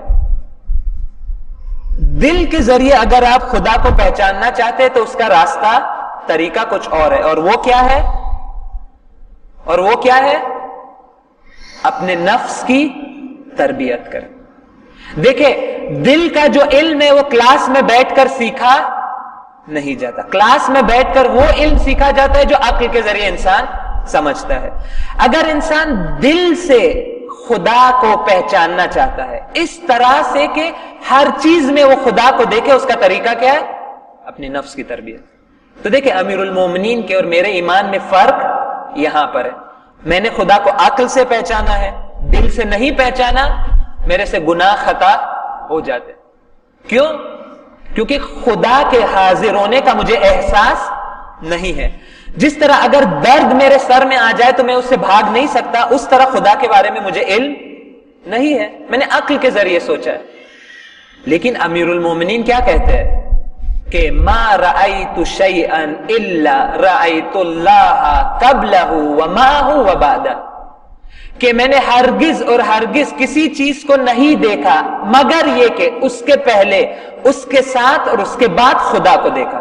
دل کے ذریعے اگر آپ خدا کو پہچاننا چاہتے ہیں تو اس کا راستہ، طریقہ کچھ اور ہے. اور وہ کیا ہے؟ اور وہ کیا ہے؟ اپنے نفس کی تربیت کریں. دیکھیں دل کا جو علم ہے وہ کلاس میں بیٹھ کر سیکھا نہیں جاتا. کلاس میں بیٹھ کر وہ علم سیکھا جاتا ہے جو عقل کے ذریعے انسان سمجھتا ہے. اگر انسان دل سے خدا کو پہچاننا چاہتا ہے اس طرح سے کہ ہر چیز میں وہ خدا کو دیکھے، اس کا طریقہ کیا ہے؟ اپنی نفس کی تربیت. تو دیکھیں امیر المومنین کے اور میرے ایمان میں فرق یہاں پر ہے. میں نے خدا کو عقل سے پہچانا ہے، دل سے نہیں پہچانا، میرے سے گناہ خطا ہو جاتے. کیوں؟ کیونکہ خدا کے حاضر ہونے کا مجھے احساس نہیں ہے. جس طرح اگر درد میرے سر میں آ جائے تو میں اس سے بھاگ نہیں سکتا، اس طرح خدا کے بارے میں مجھے علم نہیں ہے. میں نے عقل کے ذریعے سوچا ہے. لیکن امیر المومنین کیا کہتے ہیں کہ ما رأیت شیئا الا رأیت اللہ قبلہ ومعہ وبعدہ، کہ میں نے ہرگز اور ہرگز کسی چیز کو نہیں دیکھا مگر یہ کہ اس کے پہلے، اس کے ساتھ اور اس کے بعد خدا کو دیکھا.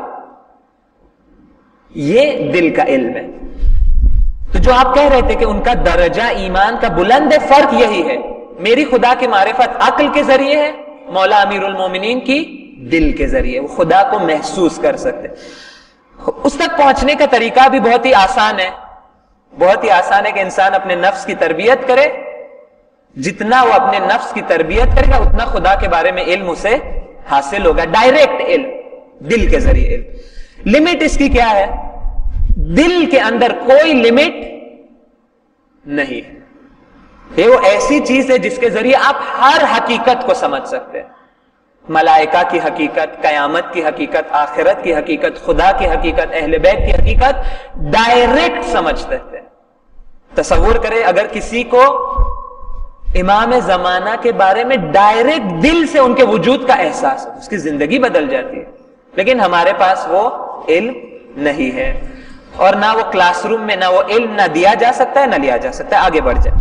یہ دل کا علم ہے. تو جو آپ کہہ رہے تھے کہ ان کا درجہ ایمان کا بلند ہے، فرق یہی ہے. میری خدا کی معرفت عقل کے ذریعے ہے، مولا امیر المومنین کی دل کے ذریعے وہ خدا کو محسوس کر سکتے. اس تک پہنچنے کا طریقہ بھی بہت ہی آسان ہے. بہت ہی آسان ہے کہ انسان اپنے نفس کی تربیت کرے. جتنا وہ اپنے نفس کی تربیت کرے گا اتنا خدا کے بارے میں علم اسے حاصل ہوگا. ڈائریکٹ علم, دل کے ذریعے علم. لمٹ اس کی کیا ہے؟ دل کے اندر کوئی لمٹ نہیں ہے. یہ وہ ایسی چیز ہے جس کے ذریعے آپ ہر حقیقت کو سمجھ سکتے ہیں. ملائکہ کی حقیقت, قیامت کی حقیقت, آخرت کی حقیقت, خدا کی حقیقت, اہل بیت کی حقیقت ڈائریکٹ سمجھتے تھے. تصور کریں اگر کسی کو امام زمانہ کے بارے میں ڈائریکٹ دل سے ان کے وجود کا احساس ہو, اس کی زندگی بدل جاتی ہے. لیکن ہمارے پاس وہ علم نہیں ہے, اور نہ وہ کلاس روم میں نہ وہ علم نہ دیا جا سکتا ہے نہ لیا جا سکتا ہے. آگے بڑھ جائیں.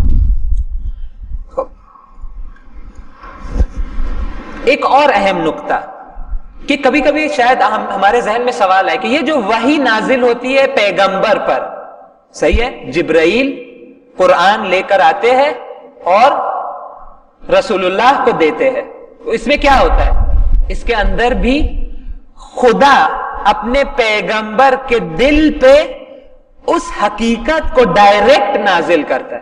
ایک اور اہم نقطہ کہ کبھی کبھی شاید ہمارے ذہن میں سوال ہے کہ یہ جو وحی نازل ہوتی ہے پیغمبر پر, صحیح ہے, جبرائیل قرآن لے کر آتے ہیں اور رسول اللہ کو دیتے ہیں, تو اس میں کیا ہوتا ہے؟ اس کے اندر بھی خدا اپنے پیغمبر کے دل پہ اس حقیقت کو ڈائریکٹ نازل کرتا ہے.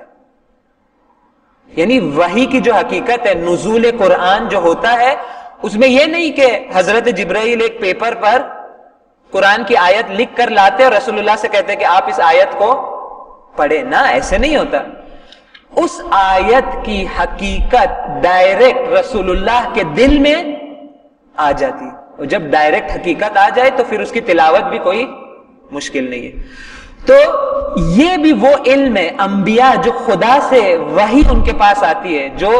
یعنی وحی کی جو حقیقت ہے, نزول قرآن جو ہوتا ہے, اس میں یہ نہیں کہ حضرت جبرائیل ایک پیپر پر قرآن کی آیت لکھ کر لاتے اور رسول اللہ سے کہتے کہ آپ اس آیت کو پڑھیں. نہ, ایسے نہیں ہوتا. اس آیت کی حقیقت ڈائریکٹ رسول اللہ کے دل میں آ جاتی, اور جب ڈائریکٹ حقیقت آ جائے تو پھر اس کی تلاوت بھی کوئی مشکل نہیں ہے. تو یہ بھی وہ علم ہے, انبیاء جو خدا سے وحی ان کے پاس آتی ہے, جو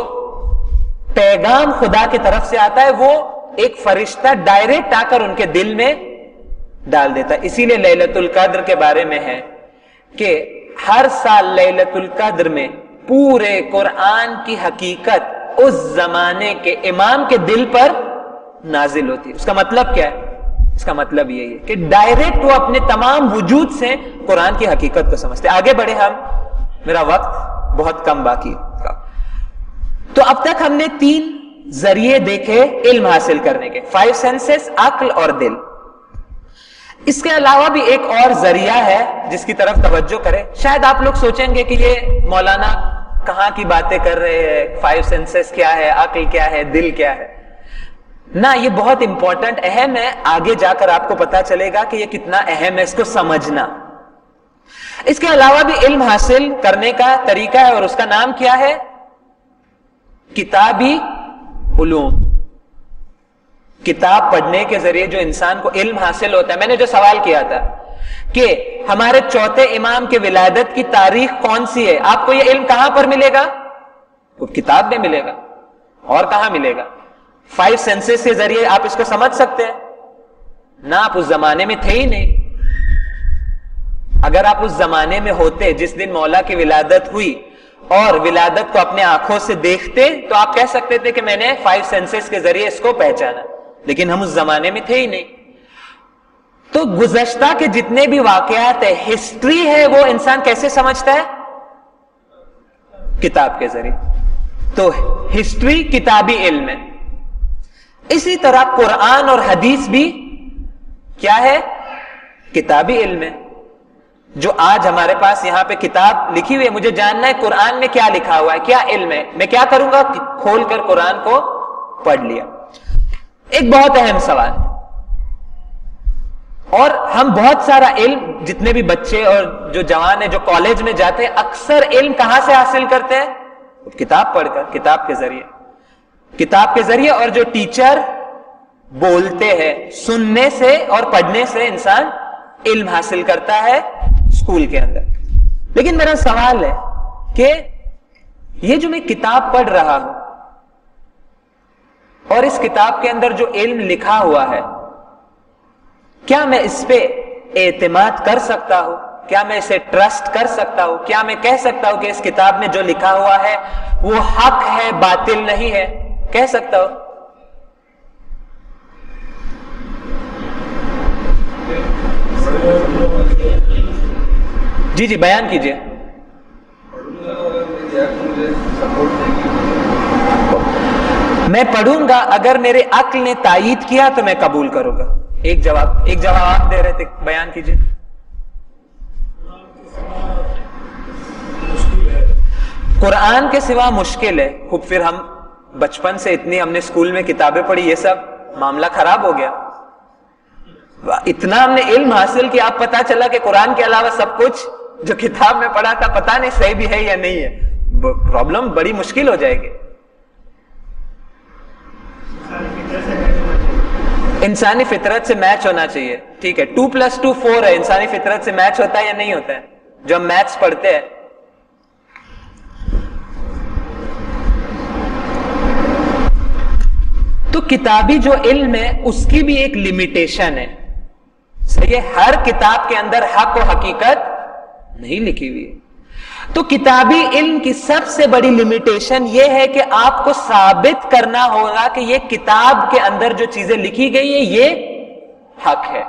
پیغام خدا کی طرف سے آتا ہے, وہ ایک فرشتہ ڈائریکٹ آ کر ان کے دل میں ڈال دیتا ہے. اسی لیے لیلۃ القدر کے بارے میں ہے کہ ہر سال لیلۃ القدر میں پورے قرآن کی حقیقت اس زمانے کے امام کے دل پر نازل ہوتی ہے. اس کا مطلب کیا ہے؟ اس کا مطلب یہی ہے کہ ڈائریکٹ وہ اپنے تمام وجود سے قرآن کی حقیقت کو سمجھتے. آگے بڑھے ہم, میرا وقت بہت کم باقی ہے. تو اب تک ہم نے 3 ذریعے دیکھے علم حاصل کرنے کے, 5 سینسز, عقل اور دل. اس کے علاوہ بھی ایک اور ذریعہ ہے جس کی طرف توجہ کرے. شاید آپ لوگ سوچیں گے کہ یہ مولانا کہاں کی باتیں کر رہے ہیں, 5 سینسز کیا ہے, عقل کیا ہے, دل کیا ہے. نہ, یہ بہت امپورٹنٹ, اہم ہے. آگے جا کر آپ کو پتا چلے گا کہ یہ کتنا اہم ہے اس کو سمجھنا. اس کے علاوہ بھی علم حاصل کرنے کا طریقہ ہے, اور اس کا نام کیا ہے؟ کتابی علوم. کتاب پڑھنے کے ذریعے جو انسان کو علم حاصل ہوتا ہے. میں نے جو سوال کیا تھا کہ ہمارے چوتھے امام کے ولادت کی تاریخ کون سی ہے, آپ کو یہ علم کہاں پر ملے گا؟ وہ کتاب میں ملے گا. اور کہاں ملے گا؟ 5 سینسز کے ذریعے آپ اس کو سمجھ سکتے ہیں. نہ, آپ اس زمانے میں تھے ہی نہیں. اگر آپ اس زمانے میں ہوتے جس دن مولا کی ولادت ہوئی اور ولادت کو اپنے آنکھوں سے دیکھتے, تو آپ کہہ سکتے تھے کہ میں نے 5 سینسز کے ذریعے اس کو پہچانا. لیکن ہم اس زمانے میں تھے ہی نہیں. تو گزشتہ کے جتنے بھی واقعات ہے, ہسٹری ہے, وہ انسان کیسے سمجھتا ہے؟ کتاب کے ذریعے. تو ہسٹری کتابی علم ہے. اسی طرح قرآن اور حدیث بھی کیا ہے؟ کتابی علم ہے. جو آج ہمارے پاس یہاں پہ کتاب لکھی ہوئی ہے, مجھے جاننا ہے قرآن میں کیا لکھا ہوا ہے, کیا علم ہے. میں کیا کروں گا؟ کھول کر قرآن کو پڑھ لیا. ایک بہت اہم سوال, اور ہم بہت سارا علم, جتنے بھی بچے اور جو جوان ہیں جو کالج میں جاتے ہیں, اکثر علم کہاں سے حاصل کرتے ہیں؟ کتاب پڑھ کر, کتاب کے ذریعے. کتاب کے ذریعے. اور جو ٹیچر بولتے ہیں, سننے سے اور پڑھنے سے انسان علم حاصل کرتا ہے اسکول کے اندر. لیکن میرا سوال ہے کہ یہ جو میں کتاب پڑھ رہا ہوں اور اس کتاب کے اندر جو علم لکھا ہوا ہے, کیا میں اس پہ اعتماد کر سکتا ہوں؟ کیا میں اسے ٹرسٹ کر سکتا ہوں؟ کیا میں کہہ سکتا ہوں کہ اس کتاب میں جو لکھا ہوا ہے وہ حق ہے, باطل نہیں ہے؟ کہہ سکتا ہوں؟ جی بیان کیجئے. میں پڑھوں گا, اگر میرے عقل نے تائید کیا تو میں قبول کروں گا. ایک جواب آپ دے رہے تھے, بیان کیجیے. قرآن کے سوا مشکل ہے. خوب پھر ہم بچپن سے اتنی ہم نے اسکول میں کتابیں پڑھی, یہ سب معاملہ خراب ہو گیا. اتنا ہم نے علم حاصل کیا, اب پتا چلا کہ قرآن کے علاوہ سب کچھ جو کتاب میں پڑھا تھا پتا نہیں صحیح بھی ہے یا نہیں ہے. پرابلم بڑی مشکل ہو جائے گی. انسانی فطرت سے میچ ہونا چاہیے. ٹھیک ہے, 2+2 4 ہے. انسانی فطرت سے میچ ہوتا ہے یا نہیں ہوتا ہے جو ہم میتھس پڑھتے ہیں؟ تو کتابی جو علم ہے اس کی بھی ایک لمیٹیشن ہے. صحیح ہے, ہر کتاب کے اندر حق و حقیقت نہیں لکھی ہوئی ہے. تو کتابی علم کی سب سے بڑی لمیٹیشن یہ ہے کہ آپ کو ثابت کرنا ہوگا کہ یہ کتاب کے اندر جو چیزیں لکھی گئی ہے یہ حق ہے.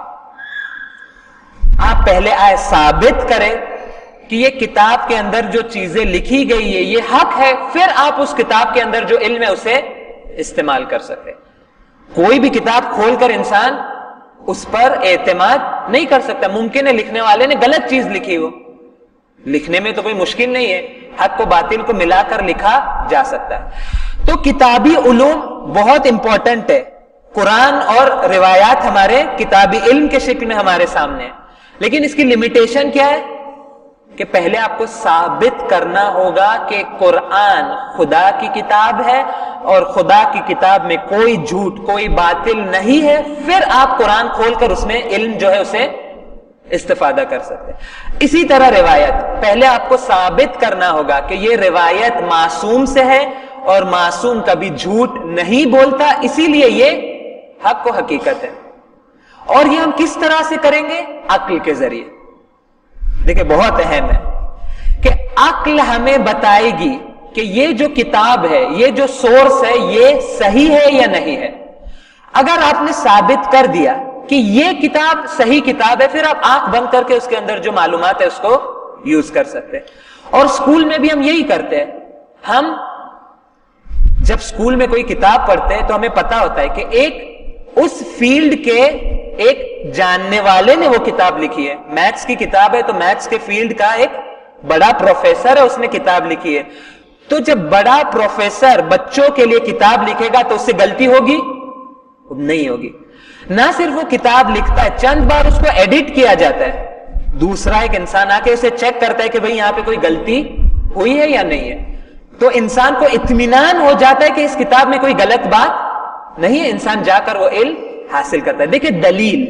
آپ پہلے آئے ثابت کریں کہ یہ کتاب کے اندر جو چیزیں لکھی گئی ہے یہ حق ہے, پھر آپ اس کتاب کے اندر جو علم ہے اسے استعمال کر سکتے. کوئی بھی کتاب کھول کر انسان اس پر اعتماد نہیں کر سکتا. ممکن ہے لکھنے والے نے غلط چیز لکھی ہو, لکھنے میں تو کوئی مشکل نہیں ہے, حق کو باطل کو ملا کر لکھا جا سکتا ہے. تو کتابی علوم بہت امپورٹنٹ ہے. قرآن اور روایات ہمارے کتابی علم کے شکل میں ہمارے سامنے ہیں, لیکن اس کی لمیٹیشن کیا ہے کہ پہلے آپ کو ثابت کرنا ہوگا کہ قرآن خدا کی کتاب ہے اور خدا کی کتاب میں کوئی جھوٹ کوئی باطل نہیں ہے, پھر آپ قرآن کھول کر اس میں علم جو ہے اسے استفادہ کر سکتے ہیں. اسی طرح روایت, پہلے آپ کو ثابت کرنا ہوگا کہ یہ روایت معصوم سے ہے اور معصوم کبھی جھوٹ نہیں بولتا, اسی لیے یہ حق و حقیقت ہے. اور یہ ہم کس طرح سے کریں گے؟ عقل کے ذریعے. دیکھیں بہت اہم ہے کہ عقل ہمیں بتائے گی کہ یہ جو کتاب ہے, یہ جو سورس ہے, یہ صحیح ہے یا نہیں ہے. اگر آپ نے ثابت کر دیا کہ یہ کتاب صحیح کتاب ہے, پھر آپ آنکھ بند کر کے اس کے اندر جو معلومات ہے اس کو یوز کر سکتے ہیں. اور اسکول میں بھی ہم یہی کرتے ہیں. ہم جب اسکول میں کوئی کتاب پڑھتے ہیں تو ہمیں پتا ہوتا ہے کہ ایک اس فیلڈ کے ایک جاننے والے نے وہ کتاب لکھی ہے. میتھس کی کتاب ہے تو میتھس کے فیلڈ کا ایک بڑا پروفیسر ہے, اس نے کتاب لکھی ہے. تو جب بڑا پروفیسر بچوں کے لیے کتاب لکھے گا تو اس سے غلطی ہوگی؟ نہیں ہوگی. نہ صرف وہ کتاب لکھتا ہے, چند بار اس کو ایڈٹ کیا جاتا ہے, دوسرا ایک انسان آ کے اسے چیک کرتا ہے کہ بھئی یہاں پہ کوئی غلطی ہوئی ہے یا نہیں ہے. تو انسان کو اطمینان ہو جاتا ہے کہ اس کتاب میں کوئی غلط بات نہیں ہے, انسان جا کر وہ علم حاصل کرتا ہے. دیکھیں دلیل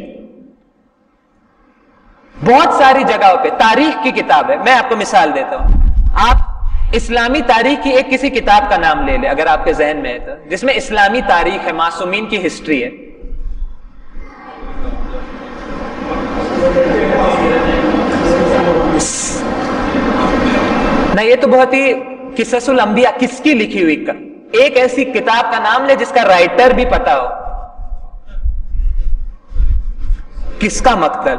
بہت ساری جگہوں پہ, تاریخ کی کتاب ہے, میں آپ کو مثال دیتا ہوں. آپ اسلامی تاریخ کی ایک کسی کتاب کا نام لے لیں اگر آپ کے ذہن میں ہے تو, جس میں اسلامی تاریخ ہے, معصومین کی ہسٹری ہے. نہ یہ تو بہت ہی قصص الانبیاء کس کی لکھی ہوئی کا, ایک ایسی کتاب کا نام لے جس کا رائٹر بھی پتا ہو, کس کا مقتل.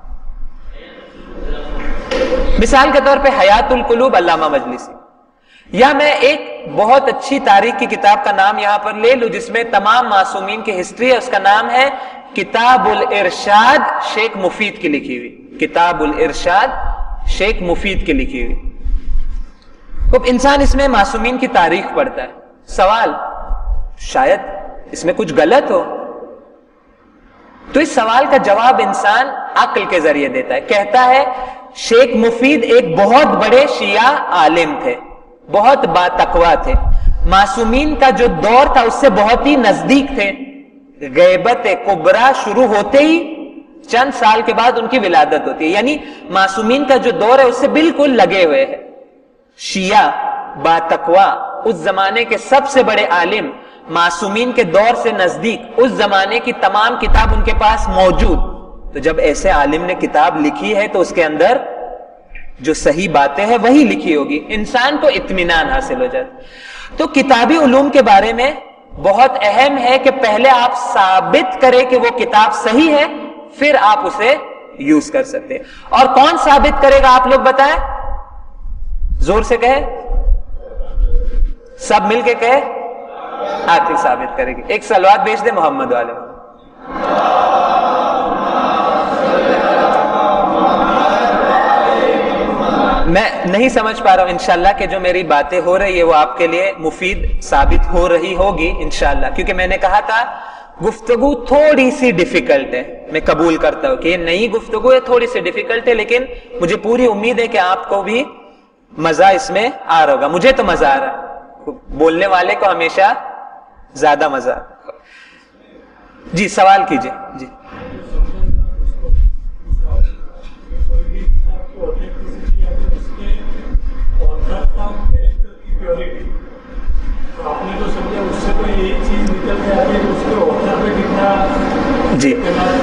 مثال کے طور پہ حیات القلوب علامہ مجلسی, یا میں ایک بہت اچھی تاریخ کی کتاب کا نام یہاں پر لے لوں جس میں تمام معصومین کی ہسٹری ہے, اس کا نام ہے کتاب الارشاد, شیخ مفید کی لکھی ہوئی. کتاب الارشاد شیخ مفید کی لکھی ہوئی. اب انسان اس میں معصومین کی تاریخ پڑھتا ہے, سوال شاید اس میں کچھ غلط ہو, تو اس سوال کا جواب انسان عقل کے ذریعے دیتا ہے. کہتا ہے شیخ مفید ایک بہت بڑے شیعہ عالم تھے, بہت باتقوا تھے, معصومین کا جو دور تھا اس سے بہت ہی نزدیک تھے. غیبت کبریٰ شروع ہوتے ہی چند سال کے بعد ان کی ولادت ہوتی ہے, یعنی معصومین کا جو دور ہے اس سے بالکل لگے ہوئے ہیں. شیعہ باتقوا اس زمانے کے سب سے بڑے عالم, معصومین کے دور سے نزدیک, اس زمانے کی تمام کتاب ان کے پاس موجود. تو جب ایسے عالم نے کتاب لکھی ہے تو اس کے اندر جو صحیح باتیں ہیں وہی لکھی ہوگی, انسان کو اطمینان حاصل ہو جاتا. تو کتابی علوم کے بارے میں بہت اہم ہے کہ پہلے آپ ثابت کریں کہ وہ کتاب صحیح ہے, پھر آپ اسے یوز کر سکتے. اور کون ثابت کرے گا آپ لوگ بتائیں, زور سے کہے, سب مل کے کہے, عقل ثابت کرے گی. ایک صلوات بھیج دے محمد والے. میں نہیں سمجھ پا رہا ہوں انشاءاللہ کہ جو میری باتیں ہو رہی ہے وہ آپ کے لیے مفید ثابت ہو رہی ہوگی انشاءاللہ, کیونکہ میں نے کہا تھا گفتگو تھوڑی سی ڈیفیکلٹ ہے. میں قبول کرتا ہوں کہ یہ نئی گفتگو ہے, تھوڑی سی ڈیفیکلٹ ہے, لیکن مجھے پوری امید ہے کہ آپ کو بھی مزہ اس میں آ رہا ہوگا. مجھے تو مزہ آ رہا ہے, بولنے والے کو ہمیشہ زیادہ مزہ. جی سوال کیجئے. جی جی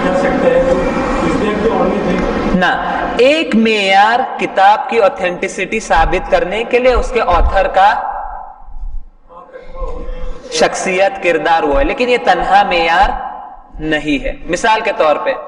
نہ, ایک معیار کتاب کی اوتھینٹسٹی ثابت کرنے کے لیے اس کے آتھر کا شخصیت کردار وہ ہے, لیکن یہ تنہا معیار نہیں ہے. مثال کے طور پہ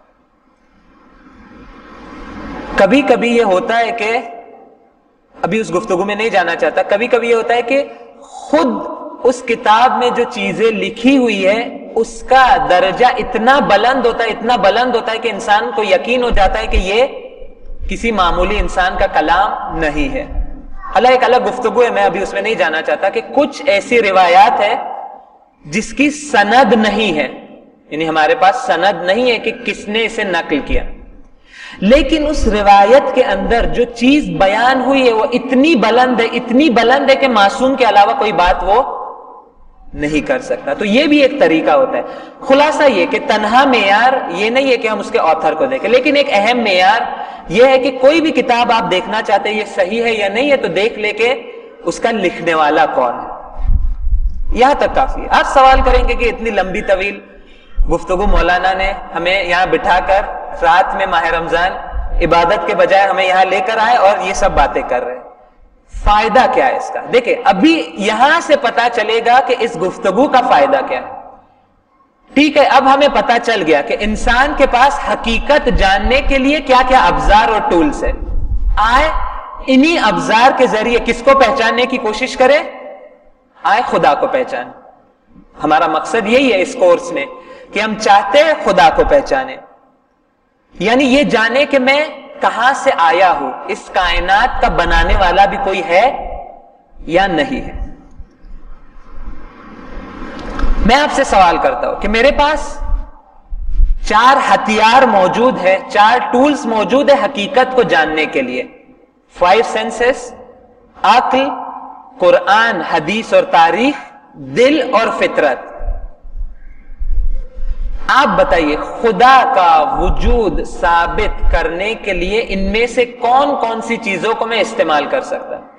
کبھی کبھی یہ ہوتا ہے کہ ابھی اس گفتگو میں نہیں جانا چاہتا, کبھی کبھی یہ ہوتا ہے کہ خود اس کتاب میں جو چیزیں لکھی ہوئی ہے اس کا درجہ اتنا بلند ہوتا ہے کہ انسان کو یقین ہو جاتا ہے کہ یہ کسی معمولی انسان کا کلام نہیں ہے. اللہ ایک الگ گفتگو ہے, میں ابھی اس میں نہیں جانا چاہتا, کہ کچھ ایسی روایات ہے جس کی سند نہیں ہے, یعنی ہمارے پاس سند نہیں ہے کہ کس نے اسے نقل کیا, لیکن اس روایت کے اندر جو چیز بیان ہوئی ہے وہ اتنی بلند ہے کہ معصوم کے علاوہ کوئی بات وہ نہیں کر سکتا. تو یہ بھی ایک طریقہ ہوتا ہے. خلاصہ یہ کہ تنہا معیار یہ نہیں ہے کہ ہم اس کے آتھر کو دیکھیں, لیکن ایک اہم معیار یہ ہے کہ کوئی بھی کتاب آپ دیکھنا چاہتے ہیں یہ صحیح ہے یا نہیں ہے, تو دیکھ لے کہ اس کا لکھنے والا کون ہے. یہاں تک کافی ہے. آپ سوال کریں گے کہ اتنی لمبی طویل گفتگو مولانا نے ہمیں یہاں بٹھا کر رات میں ماہ رمضان عبادت کے بجائے ہمیں یہاں لے کر آئے اور یہ سب باتیں کر رہے ہیں, فائدہ کیا ہے اس کا؟ دیکھیں ابھی یہاں سے پتا چلے گا کہ اس گفتگو کا فائدہ کیا ہے. ٹھیک ہے, اب ہمیں پتا چل گیا کہ انسان کے پاس حقیقت جاننے کے لیے کیا کیا ابزار اور ٹولز ہے. آئے انہی ابزار کے ذریعے کس کو پہچاننے کی کوشش کرے؟ آئے خدا کو پہچان. ہمارا مقصد یہی ہے اس کورس میں کہ ہم چاہتے ہیں خدا کو پہچانے, یعنی یہ جانے کہ میں کہاں سے آیا ہوں, اس کائنات کا بنانے والا بھی کوئی ہے یا نہیں ہے. میں آپ سے سوال کرتا ہوں کہ میرے پاس 4 ہتھیار موجود ہے, 4 ٹولز موجود ہے حقیقت کو جاننے کے لیے. 5 سینسز, عقل, قرآن, حدیث اور تاریخ, دل اور فطرت. آپ بتائیے خدا کا وجود ثابت کرنے کے لیے ان میں سے کون کون سی چیزوں کو میں استعمال کر سکتا ہوں؟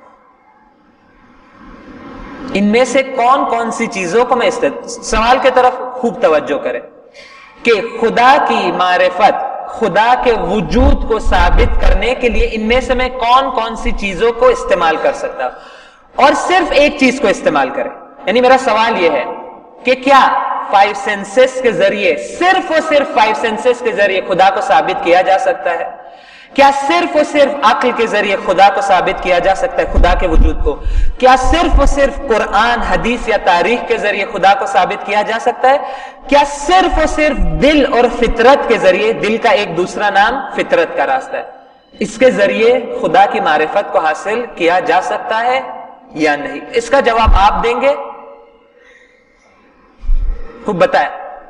ان میں سے کون کون سی چیزوں کو میں سوال کی طرف خوب توجہ کریں کہ خدا کی معرفت, خدا کے وجود کو ثابت کرنے کے لیے ان میں سے میں کون کون سی چیزوں کو استعمال کر سکتا ہوں, اور صرف ایک چیز کو استعمال کریں. یعنی میرا سوال یہ ہے کہ کیا 5 سینسز کے ذریعے, صرف اور صرف 5 سینسز کے ذریعے خدا کو ثابت کیا جا سکتا ہے؟ کیا صرف اور صرف عقل کے ذریعے خدا کو ثابت کیا جا سکتا ہے, خدا کے وجود کو؟ کیا صرف اور صرف قرآن, حدیث یا تاریخ کے ذریعے خدا کو ثابت کیا جا سکتا ہے؟ کیا صرف اور صرف دل اور فطرت کے ذریعے, دل کا ایک دوسرا نام فطرت کا راستہ ہے, اس کے ذریعے خدا کی معرفت کو حاصل کیا جا سکتا ہے یا نہیں؟ اس کا جواب آپ دیں گے؟ خوب بتائیں.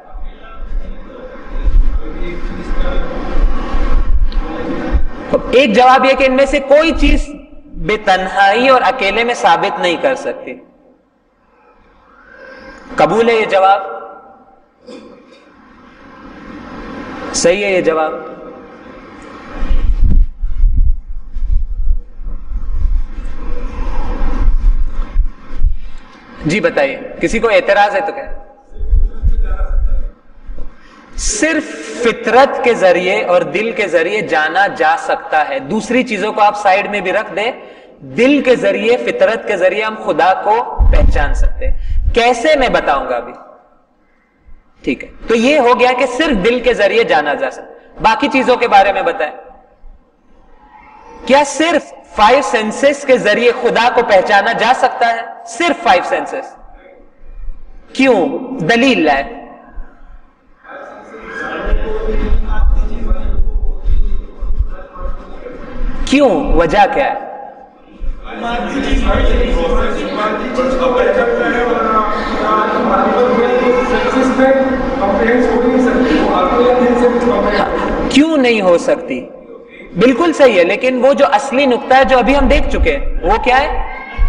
ایک جواب یہ کہ ان میں سے کوئی چیز بے تنہائی اور اکیلے میں ثابت نہیں کر سکتی. قبول ہے یہ جواب؟ صحیح ہے یہ جواب؟ جی بتائیے, کسی کو اعتراض ہے تو کیا؟ صرف فطرت کے ذریعے اور دل کے ذریعے جانا جا سکتا ہے. دوسری چیزوں کو آپ سائیڈ میں بھی رکھ دیں, دل کے ذریعے, فطرت کے ذریعے ہم خدا کو پہچان سکتے ہیں. کیسے میں بتاؤں گا ابھی. ٹھیک ہے, تو یہ ہو گیا کہ صرف دل کے ذریعے جانا جا سکتا ہے. باقی چیزوں کے بارے میں بتائیں. کیا صرف 5 سینسز کے ذریعے خدا کو پہچانا جا سکتا ہے؟ صرف 5 سینسز. کیوں؟ دلیل لائے. کیوں؟ وجہ کیا ہے؟ کیوں نہیں ہو سکتی؟ بالکل صحیح ہے، لیکن وہ جو اصلی نقطہ ہے جو ابھی ہم دیکھ چکے ہیں وہ کیا ہے؟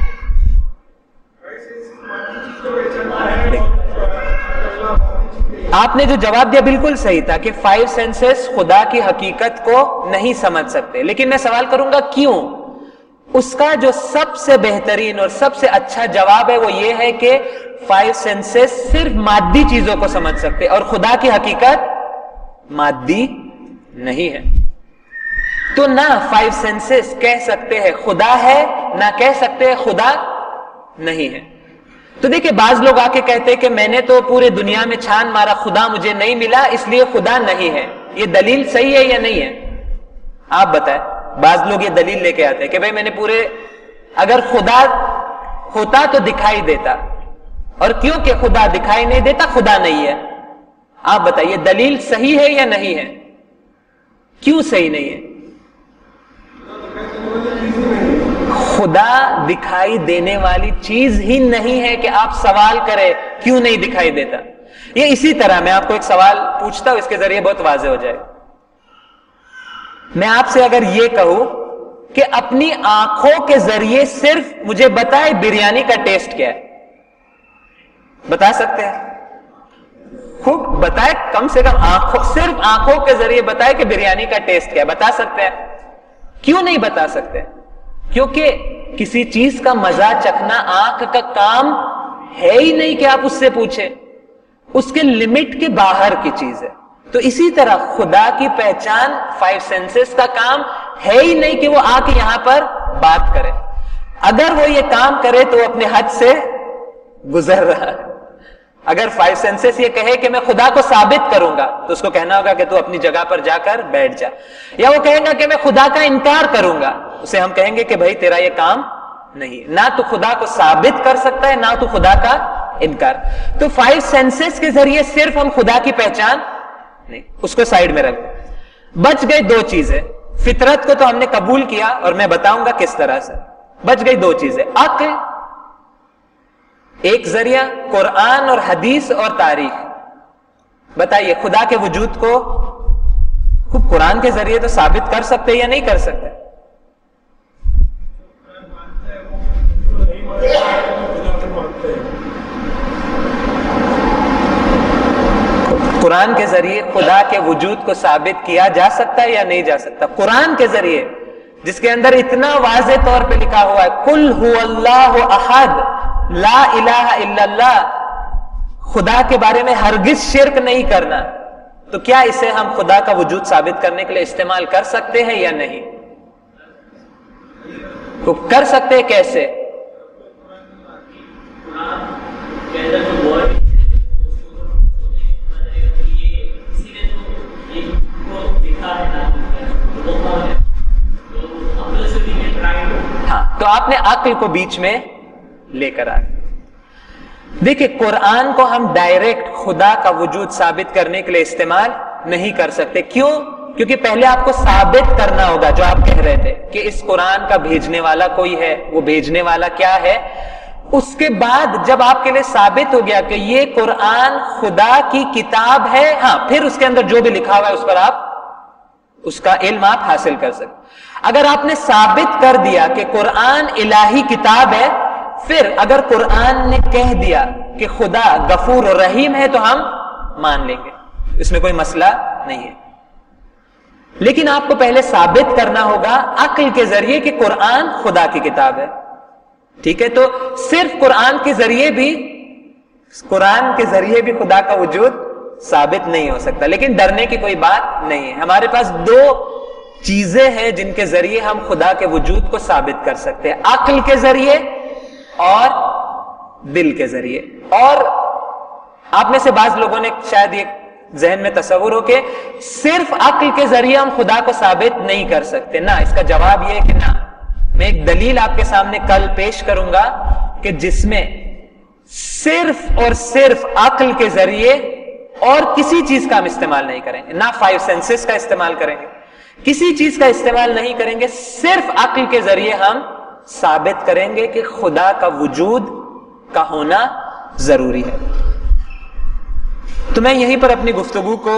آپ نے جو جواب دیا بالکل صحیح تھا کہ 5 سینسز خدا کی حقیقت کو نہیں سمجھ سکتے، لیکن میں سوال کروں گا کیوں؟ اس کا جو سب سے بہترین اور سب سے اچھا جواب ہے وہ یہ ہے کہ 5 سینسز صرف مادی چیزوں کو سمجھ سکتے اور خدا کی حقیقت مادی نہیں ہے. تو نہ 5 سینسز کہہ سکتے ہیں خدا ہے، نہ کہہ سکتے ہیں خدا نہیں ہے. تو دیکھیں بعض لوگ آ کے کہتے ہیں کہ میں نے تو پورے دنیا میں چھان مارا، خدا مجھے نہیں ملا، اس لیے خدا نہیں ہے. یہ دلیل صحیح ہے یا نہیں ہے؟ آپ بتائیں. بعض لوگ یہ دلیل لے کے آتے ہیں کہ بھئی میں نے اگر خدا ہوتا تو دکھائی دیتا، اور کیونکہ خدا دکھائی نہیں دیتا خدا نہیں ہے. آپ بتائیے دلیل صحیح ہے یا نہیں ہے؟ کیوں صحیح نہیں ہے؟ خدا دکھائی دینے والی چیز ہی نہیں ہے کہ آپ سوال کریں کیوں نہیں دکھائی دیتا. یہ اسی طرح میں آپ کو ایک سوال پوچھتا ہوں، اس کے ذریعے بہت واضح ہو جائے گا. میں آپ سے اگر یہ کہوں کہ اپنی آنکھوں کے ذریعے صرف مجھے بتائے بریانی کا ٹیسٹ کیا ہے، بتا سکتے ہیں؟ خوب بتائے، کم سے کم صرف آنکھوں کے ذریعے بتائے کہ بریانی کا ٹیسٹ کیا ہے، بتا سکتے ہیں؟ کیوں نہیں بتا سکتے؟ کیونکہ کسی چیز کا مزہ چکھنا آنکھ کا کام ہے ہی نہیں کہ آپ اس سے پوچھیں، اس کے لمٹ کے باہر کی چیز ہے. تو اسی طرح خدا کی پہچان 5 سینسز کا کام ہے ہی نہیں کہ وہ آ کے یہاں پر بات کرے. اگر وہ یہ کام کرے تو وہ اپنے حد سے گزر رہا ہے. اگر 5 سینسز یہ کہے کہ میں خدا کو ثابت کروں گا تو اس کو کہنا ہوگا کہ تو اپنی جگہ پر جا کر بیٹھ جا. یا وہ کہے گا کہ میں خدا کا انکار کروں گا، اسے ہم کہیں گے کہ بھائی تیرا یہ کام نہیں، نہ تو خدا کو ثابت کر سکتا ہے نہ تو خدا کا انکار. تو 5 سینسز کے ذریعے صرف ہم خدا کی پہچان نہیں، اس کو سائیڈ میں رکھ دیں. بچ گئی 2 چیزیں. فطرت کو تو ہم نے قبول کیا اور میں بتاؤں گا کس طرح سے. بچ گئی 2 چیزیں. عقل ایک ذریعہ، قرآن اور حدیث اور تاریخ. بتائیے خدا کے وجود کو خود قرآن کے ذریعے تو ثابت کر سکتے یا نہیں کر سکتے؟ قرآن کے ذریعے خدا کے وجود کو ثابت کیا جا سکتا ہے یا نہیں جا سکتا؟ قرآن کے ذریعے، جس کے اندر اتنا واضح طور پہ لکھا ہوا ہے قل هو اللہ احد لا الہ الا اللہ، خدا کے بارے میں ہرگز شرک نہیں کرنا، تو کیا اسے ہم خدا کا وجود ثابت کرنے کے لیے استعمال کر سکتے ہیں یا نہیں؟ تو کر سکتے ہیں کیسے؟ ہاں، تو آپ نے عقل کو بیچ میں لے کر آئے. دیکھیں قرآن کو ہم ڈائریکٹ خدا کا وجود ثابت کرنے کے لیے استعمال نہیں کر سکتے. کیوں؟ کیونکہ پہلے آپ کو ثابت کرنا ہوگا جو آپ کہہ رہے تھے کہ اس قرآن کا بھیجنے والا کوئی ہے، وہ بھیجنے والا کیا ہے. اس کے بعد جب آپ کے لیے ثابت ہو گیا کہ یہ قرآن خدا کی کتاب ہے، ہاں پھر اس کے اندر جو بھی لکھا ہوا ہے اس پر آپ اس کا علم آپ حاصل کر سکتے. اگر آپ نے ثابت کر دیا کہ قرآن الہی کتاب ہے، پھر اگر قرآن نے کہہ دیا کہ خدا غفور و رحیم ہے تو ہم مان لیں گے، اس میں کوئی مسئلہ نہیں ہے. لیکن آپ کو پہلے ثابت کرنا ہوگا عقل کے ذریعے کہ قرآن خدا کی کتاب ہے. ٹھیک ہے، تو صرف قرآن کے ذریعے بھی خدا کا وجود ثابت نہیں ہو سکتا. لیکن ڈرنے کی کوئی بات نہیں ہے. ہمارے پاس 2 چیزیں ہیں جن کے ذریعے ہم خدا کے وجود کو ثابت کر سکتے ہیں، عقل کے ذریعے اور دل کے ذریعے. اور آپ میں سے بعض لوگوں نے شاید یہ ذہن میں تصور ہو کہ صرف عقل کے ذریعے ہم خدا کو ثابت نہیں کر سکتے. نہ، اس کا جواب یہ ہے کہ نہ. میں ایک دلیل آپ کے سامنے کل پیش کروں گا کہ جس میں सिर्फ और सिर्फ अक्ल के जरिए और किसी चीज का हम इस्तेमाल नहीं करेंगे, ना 5 सेंसेस का इस्तेमाल करेंगे, किसी चीज का इस्तेमाल नहीं करेंगे, सिर्फ अक्ल के जरिए हम साबित करेंगे कि खुदा का वजूद का होना जरूरी है। तो मैं यहीं पर अपनी गुफ्तगू को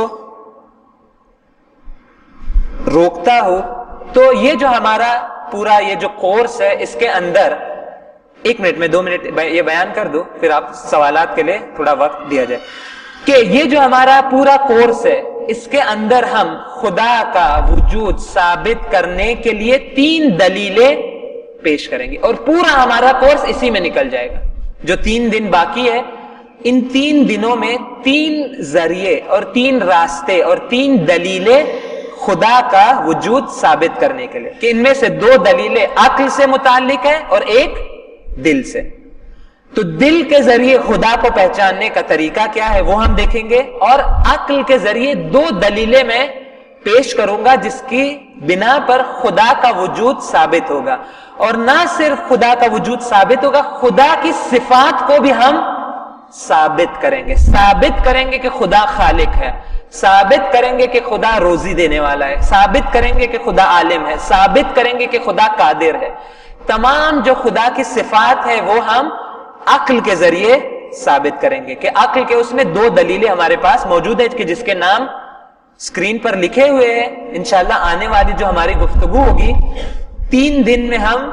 रोकता हूं। तो ये जो हमारा पूरा ये जो कोर्स है, इसके अंदर 1 मिनट में 2 मिनट ये बयान कर दूं, फिर आप सवालात के लिए थोड़ा वक्त दिया जाए कि ये जो हमारा पूरा कोर्स है, इसके अंदर हम खुदा का वजूद साबित करने के लिए 3 दलीलें पेश करेंगे और पूरा हमारा कोर्स इसी में निकल जाएगा। जो 3 दिन बाकी है, इन 3 दिनों में 3 जरिए और 3 रास्ते और 3 दलीलें खुदा का वजूद साबित करने के लिए, कि इनमें से 2 दलीलें अक्ल से मुताल्लिक है और 1 दिल से। तो दिल के जरिए खुदा को पहचानने का तरीका क्या है वो हम देखेंगे, और अक्ल के जरिए 2 दलीलें मैं पेश करूंगा जिसकी बिना पर खुदा का वजूद साबित होगा। और ना सिर्फ खुदा का वजूद साबित होगा, खुदा की सिफात को भी हम साबित करेंगे। साबित करेंगे कि खुदा खालिक है, साबित करेंगे कि खुदा रोजी देने वाला है, साबित करेंगे कि खुदा आलिम है, साबित करेंगे कि खुदा कादिर है। तमाम जो खुदा की सिफात है वो हम अक्ल के जरिए साबित करेंगे कि अक्ल के उसमें 2 दलीलें हमारे पास मौजूद है कि जिसके नाम स्क्रीन पर लिखे हुए हैं। इंशाल्लाह आने वाली जो हमारी गुफ्तगू होगी 3 दिन में हम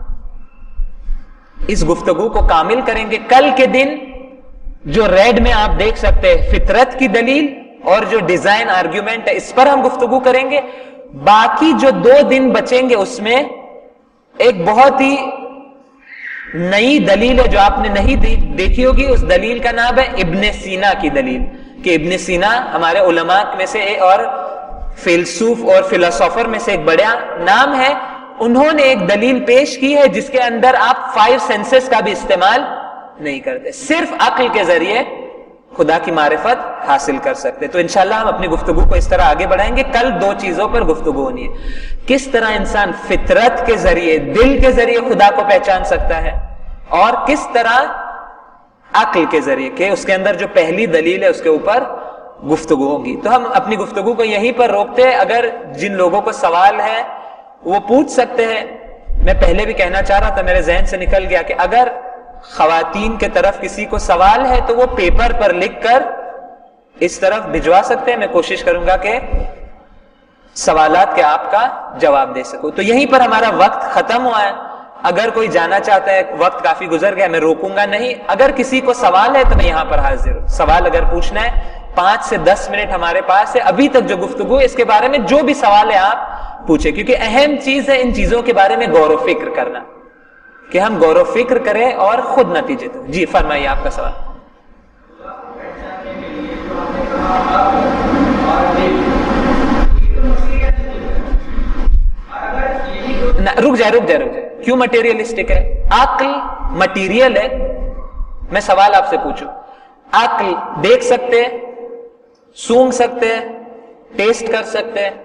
इस गुफ्तगू को कामिल करेंगे। कल के दिन जो रेड में आप देख सकते हैं फितरत की दलील और जो डिजाइन आर्ग्यूमेंट है, इस पर हम गुफ्तगू करेंगे। बाकी जो 2 दिन बचेंगे उसमें एक बहुत ही नई दलील है जो आपने नहीं देखी होगी। उस दलील का नाम है इब्ने सीना की दलील, कि इब्ने सीना हमारे उलमा में से और फिलसूफ और फिलोसोफर में से एक बड़ा नाम है। उन्होंने एक दलील पेश की है जिसके अंदर आप 5 सेंसेस का भी इस्तेमाल नहीं करते, सिर्फ अक्ल के जरिए खुदा की मारिफत हासिल कर सकते। तो इंशाल्लाह हम अपनी गुफ्तगू को इस तरह आगे बढ़ाएंगे। कल 2 चीजों पर गुफ्तगू होनी है, किस तरह इंसान फितरत के जरिए, दिल के जरिए खुदा को पहचान सकता है, और किस तरह अक्ल के जरिए, के उसके अंदर जो पहली दलील है उसके ऊपर गुफ्तगू होगी। तो हम अपनी गुफ्तगू को यहीं पर रोकते हैं। अगर जिन लोगों को सवाल है वो पूछ सकते हैं। मैं पहले भी कहना चाह रहा था, मेरे जहन से निकल गया कि अगर खवातीन के तरफ किसी को सवाल है तो वो पेपर पर लिखकर इस तरफ भिजवा सकते हैं। मैं कोशिश करूंगा कि सवालात के आपका जवाब दे सकूं। तो यहीं पर हमारा वक्त खत्म हुआ है। अगर कोई जाना चाहता है, वक्त काफी गुजर गया, मैं रोकूंगा नहीं। अगर किसी को सवाल है तो मैं यहां पर हाजिर हूं। सवाल अगर पूछना है, 5 से 10 मिनट हमारे पास है। अभी तक जो गुफ्तगू है इसके बारे में जो भी सवाल है आप पूछे, क्योंकि अहम चीज है इन चीजों के बारे में गौर व फिक्र करना, कि हम गौर व फिक्र करें और खुद नतीजे दें। जी फरमाइए आपका सवाल। रुक जाए। क्यों मटेरियलिस्टिक है? अक्ल मटीरियल है। मैं सवाल आपसे पूछूं, अक्ल देख सकते हैं, सूंघ सकते हैं, टेस्ट कर सकते हैं।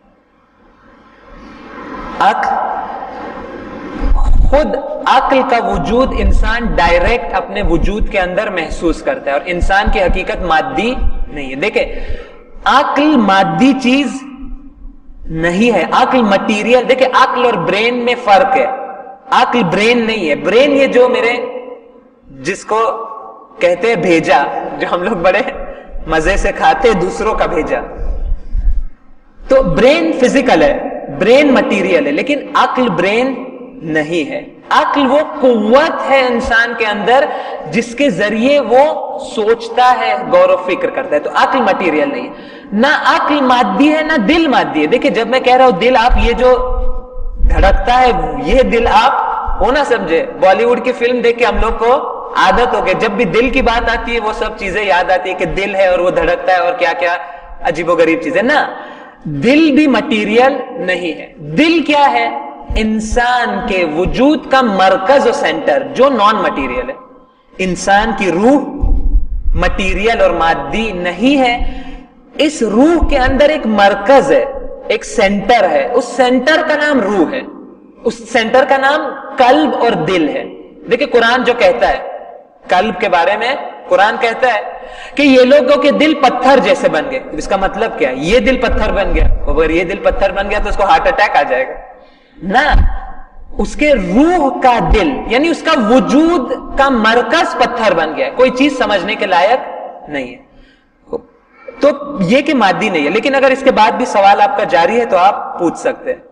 खुद अक्ल का वजूद इंसान डायरेक्ट अपने वजूद के अंदर महसूस करता है, और इंसान की हकीकत मादी नहीं है। देखे, अक्ल मादी चीज नहीं है, अक्ल मटीरियल। देखे, अक्ल और ब्रेन में फर्क है। अक्ल ब्रेन नहीं है। ब्रेन ये जो मेरे जिसको कहते हैं भेजा, जो हम लोग बड़े मजे से खाते हैं, दूसरों का भेजा, तो ब्रेन फिजिकल है, ब्रेन मटीरियल है, लेकिन अक्ल ब्रेन नहीं है। अक्ल वो कुव्वत है इंसान के अंदर जिसके जरिए वो सोचता है, गौर व फिक्र करता है। तो अक्ल मटीरियल नहीं है। ना अक्ल मादी है ना दिल मादी है। देखिए, जब मैं कह रहा हूं दिल, आप ये जो धड़कता है ये दिल आप वो ना समझे। बॉलीवुड की फिल्म देख के हम लोग को आदत हो गई, जब भी दिल की बात आती है वो सब चीजें याद आती है कि दिल है और वो धड़कता है और क्या क्या अजीबोगरीब चीजें। ना, दिल भी मटीरियल नहीं है। दिल क्या है? इंसान के वजूद का मरकज और सेंटर, जो नॉन मटीरियल है। इंसान की रूह मटीरियल और मादी नहीं है। इस रूह के अंदर एक मरकज है, एक सेंटर है। उस सेंटर का नाम रूह है, उस सेंटर का नाम कल्ब और दिल है। देखिए, कुरान जो कहता है, قلب کے بارے میں قرآن کہتا ہے کہ یہ لوگوں کے دل پتھر جیسے بن گئے. اس کا مطلب کیا ہے؟ یہ دل پتھر بن گیا. اگر یہ دل پتھر بن گیا تو اس کو ہارٹ اٹیک آ جائے گا نا. اس کے روح کا دل یعنی اس کا وجود کا مرکز پتھر بن گیا ہے, کوئی چیز سمجھنے کے لائق نہیں ہے. تو یہ کہ مادی نہیں ہے. لیکن اگر اس کے بعد بھی سوال آپ کا جاری ہے تو آپ پوچھ سکتے ہیں.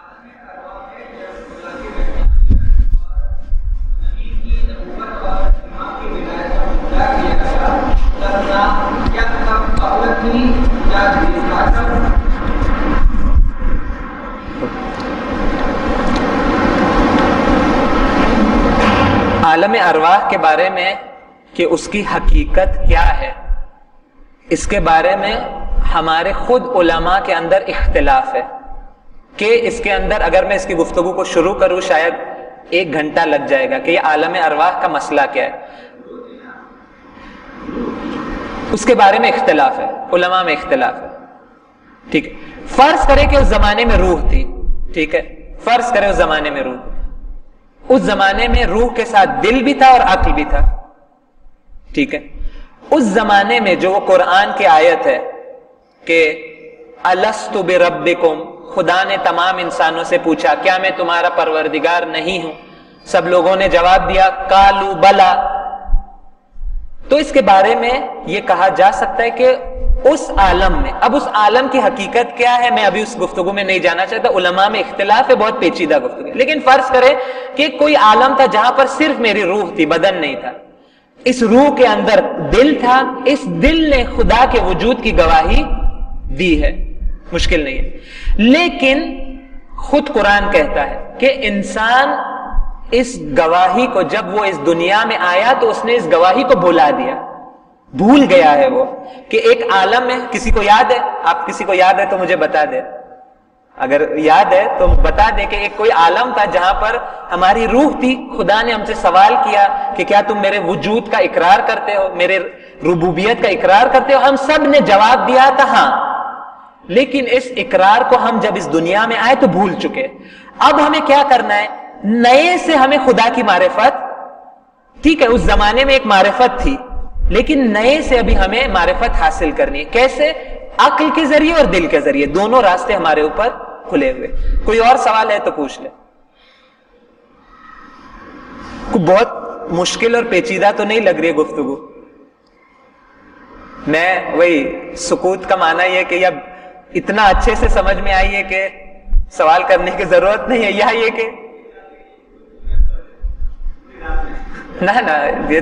عالم ارواح کے بارے میں کہ اس کی حقیقت کیا ہے, اس کے بارے میں ہمارے خود علماء کے اندر اختلاف ہے کہ اس کے اندر اگر میں اس کی گفتگو کو شروع کروں شاید 1 گھنٹہ لگ جائے گا کہ یہ عالم ارواح کا مسئلہ کیا ہے. اس کے بارے میں اختلاف ہے, علماء میں اختلاف ہے. ٹھیک ہے, فرض کرے کہ اس زمانے میں روح تھی. ٹھیک ہے, فرض کرے اس زمانے میں روح, اس زمانے میں روح کے ساتھ دل بھی تھا اور عقل بھی تھا. ٹھیک ہے, اس زمانے میں جو وہ قرآن کی آیت ہے کہ الستُ بربکم, خدا نے تمام انسانوں سے پوچھا کیا میں تمہارا پروردگار نہیں ہوں؟ سب لوگوں نے جواب دیا قالوا بلا. تو اس کے بارے میں یہ کہا جا سکتا ہے کہ اس عالم میں, اب اس عالم کی حقیقت کیا ہے میں ابھی اس گفتگو میں نہیں جانا چاہتا, علماء میں اختلاف ہے, بہت پیچیدہ گفتگو ہے. لیکن فرض کرے کہ کوئی عالم تھا جہاں پر صرف میری روح تھی, بدن نہیں تھا. اس روح کے اندر دل تھا, اس دل نے خدا کے وجود کی گواہی دی ہے, مشکل نہیں ہے. لیکن خود قرآن کہتا ہے کہ انسان اس گواہی کو جب وہ اس دنیا میں آیا تو اس نے اس گواہی کو بھلا دیا, بھول گیا ہے وہ کہ ایک عالم میں, کسی کو یاد ہے, آپ کسی کو یاد ہے تو مجھے بتا دیں, اگر یاد ہے تو بتا دیں کہ ایک کوئی عالم تھا جہاں پر ہماری روح تھی. خدا نے ہم سے سوال کیا کہ کیا تم میرے وجود کا اقرار کرتے ہو, میرے ربوبیت کا اقرار کرتے ہو؟ ہم سب نے جواب دیا تھا ہاں. لیکن اس اقرار کو ہم جب اس دنیا میں آئے تو بھول چکے. اب ہمیں کیا کرنا ہے, نئے سے ہمیں خدا کی معرفت, ٹھیک ہے اس زمانے میں ایک معرفت تھی لیکن نئے سے ابھی ہمیں معرفت حاصل کرنی ہے. کیسے؟ عقل کے ذریعے اور دل کے ذریعے, دونوں راستے ہمارے اوپر کھلے ہوئے. کوئی اور سوال ہے تو پوچھ لیں. بہت مشکل اور پیچیدہ تو نہیں لگ رہی ہے گفتگو؟ میں وہی سکوت کا معنی یہ کہ اب اتنا اچھے سے سمجھ میں آئی ہے کہ سوال کرنے کی ضرورت نہیں ہے, یا یہ کہ نہ یہ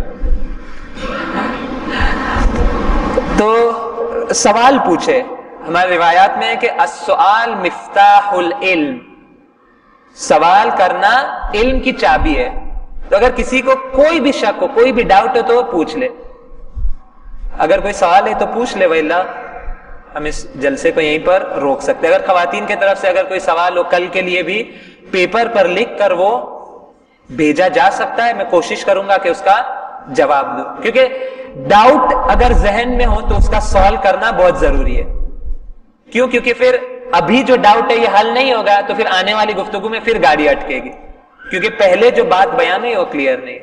تو سوال پوچھے. ہمارے روایات میں ہے کہ السؤال مفتاح العلم, سوال کرنا علم کی چابی ہے. تو اگر کسی کو کوئی بھی شک ہو, کوئی بھی ڈاؤٹ ہو تو پوچھ لے. اگر کوئی سوال ہے تو پوچھ لے, وَإِلَّا ہم اس جلسے کو یہیں پر روک سکتے. اگر خواتین کی طرف سے اگر کوئی سوال ہو کل کے لیے بھی پیپر پر لکھ کر وہ بھیجا جا سکتا ہے, میں کوشش کروں گا کہ اس کا جواب دوں, کیونکہ ڈاؤٹ اگر ذہن میں ہو تو اس کا سالو کرنا بہت ضروری ہے. کیوں؟ کیونکہ پھر ابھی جو ڈاؤٹ ہے یہ حل نہیں ہوگا تو پھر آنے والی گفتگو میں پھر گاڑی اٹکے گی, کیونکہ پہلے جو بات بیان ہے وہ کلیئر نہیں.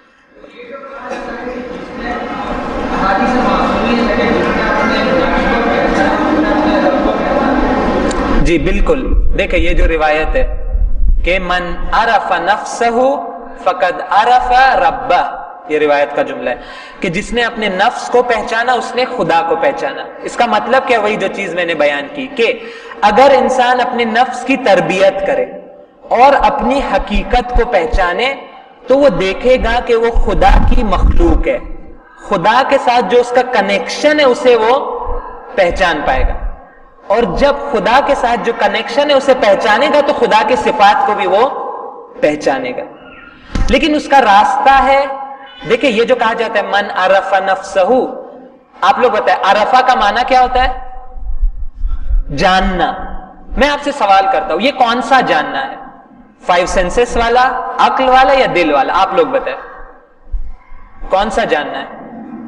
جی بالکل, دیکھیں یہ جو روایت ہے کہ من عرف نفسہ فقد عرف ربہ, یہ روایت کا جملہ ہے کہ جس نے اپنے نفس کو پہچانا اس نے خدا کو پہچانا. اس کا مطلب کیا؟ وہی جو چیز میں نے بیان کی کہ اگر انسان اپنے نفس کی تربیت کرے اور اپنی حقیقت کو پہچانے تو وہ دیکھے گا کہ وہ خدا کی مخلوق ہے, خدا کے ساتھ جو اس کا کنیکشن ہے اسے وہ پہچان پائے گا. اور جب خدا کے ساتھ جو کنیکشن ہے اسے پہچانے گا تو خدا کے صفات کو بھی وہ پہچانے گا. لیکن اس کا راستہ ہے, دیکھیں یہ جو کہا جاتا ہے من عرف نفسہ, آپ لوگ بتائیں عرفہ کا معنی کیا ہوتا ہے؟ جاننا. میں آپ سے سوال کرتا ہوں یہ کون سا جاننا ہے, 5 سینسز والا, عقل والا یا دل والا؟ آپ لوگ بتائیں کون سا جاننا ہے,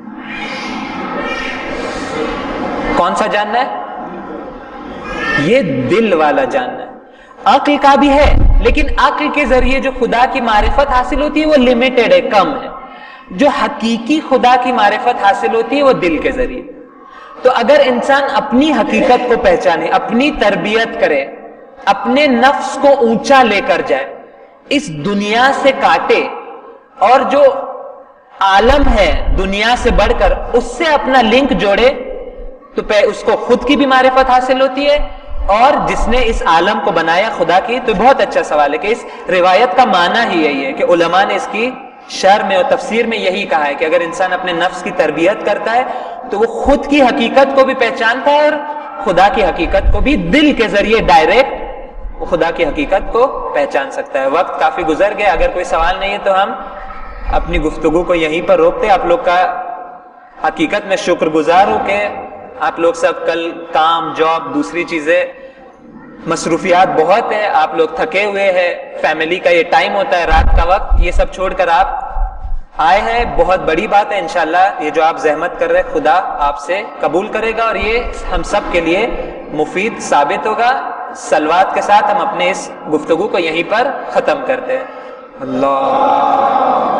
کون سا جاننا ہے؟ یہ دل والا جاننا ہے. عقل کا بھی ہے لیکن عقل کے ذریعے جو خدا کی معرفت حاصل ہوتی ہے وہ لمیٹڈ ہے, کم ہے. جو حقیقی خدا کی معرفت حاصل ہوتی ہے وہ دل کے ذریعے. تو اگر انسان اپنی حقیقت کو پہچانے، اپنی تربیت کرے، اپنے نفس کو اونچا لے کر جائے، اس دنیا سے کاٹے، اور جو عالم ہے دنیا سے بڑھ کر اس سے اپنا لنک جوڑے، تو اس کو خود کی بھی معرفت حاصل ہوتی ہے، اور جس نے اس عالم کو بنایا خدا کی. تو بہت اچھا سوال ہے کہ اس روایت کا معنی ہی یہی ہے کہ علماء نے اس کی شرح میں اور تفسیر میں یہی کہا ہے کہ اگر انسان اپنے نفس کی تربیت کرتا ہے تو وہ خود کی حقیقت کو بھی پہچانتا ہے، اور خدا کی حقیقت کو بھی دل کے ذریعے ڈائریکٹ وہ خدا کی حقیقت کو پہچان سکتا ہے. وقت کافی گزر گیا، اگر کوئی سوال نہیں ہے تو ہم اپنی گفتگو کو یہیں پر روکتے. آپ لوگ کا حقیقت میں شکر گزار ہوں کہ آپ لوگ سب کل کام، جاب، دوسری چیزیں، مصروفیات بہت ہے، آپ لوگ تھکے ہوئے ہیں، فیملی کا یہ ٹائم ہوتا ہے رات کا وقت، یہ سب چھوڑ کر آپ آئے ہیں. بہت بڑی بات ہے. انشاءاللہ یہ جو آپ زحمت کر رہے خدا آپ سے قبول کرے گا، اور یہ ہم سب کے لیے مفید ثابت ہوگا. صلوات کے ساتھ ہم اپنے اس گفتگو کو یہیں پر ختم کرتے ہیں. اللہ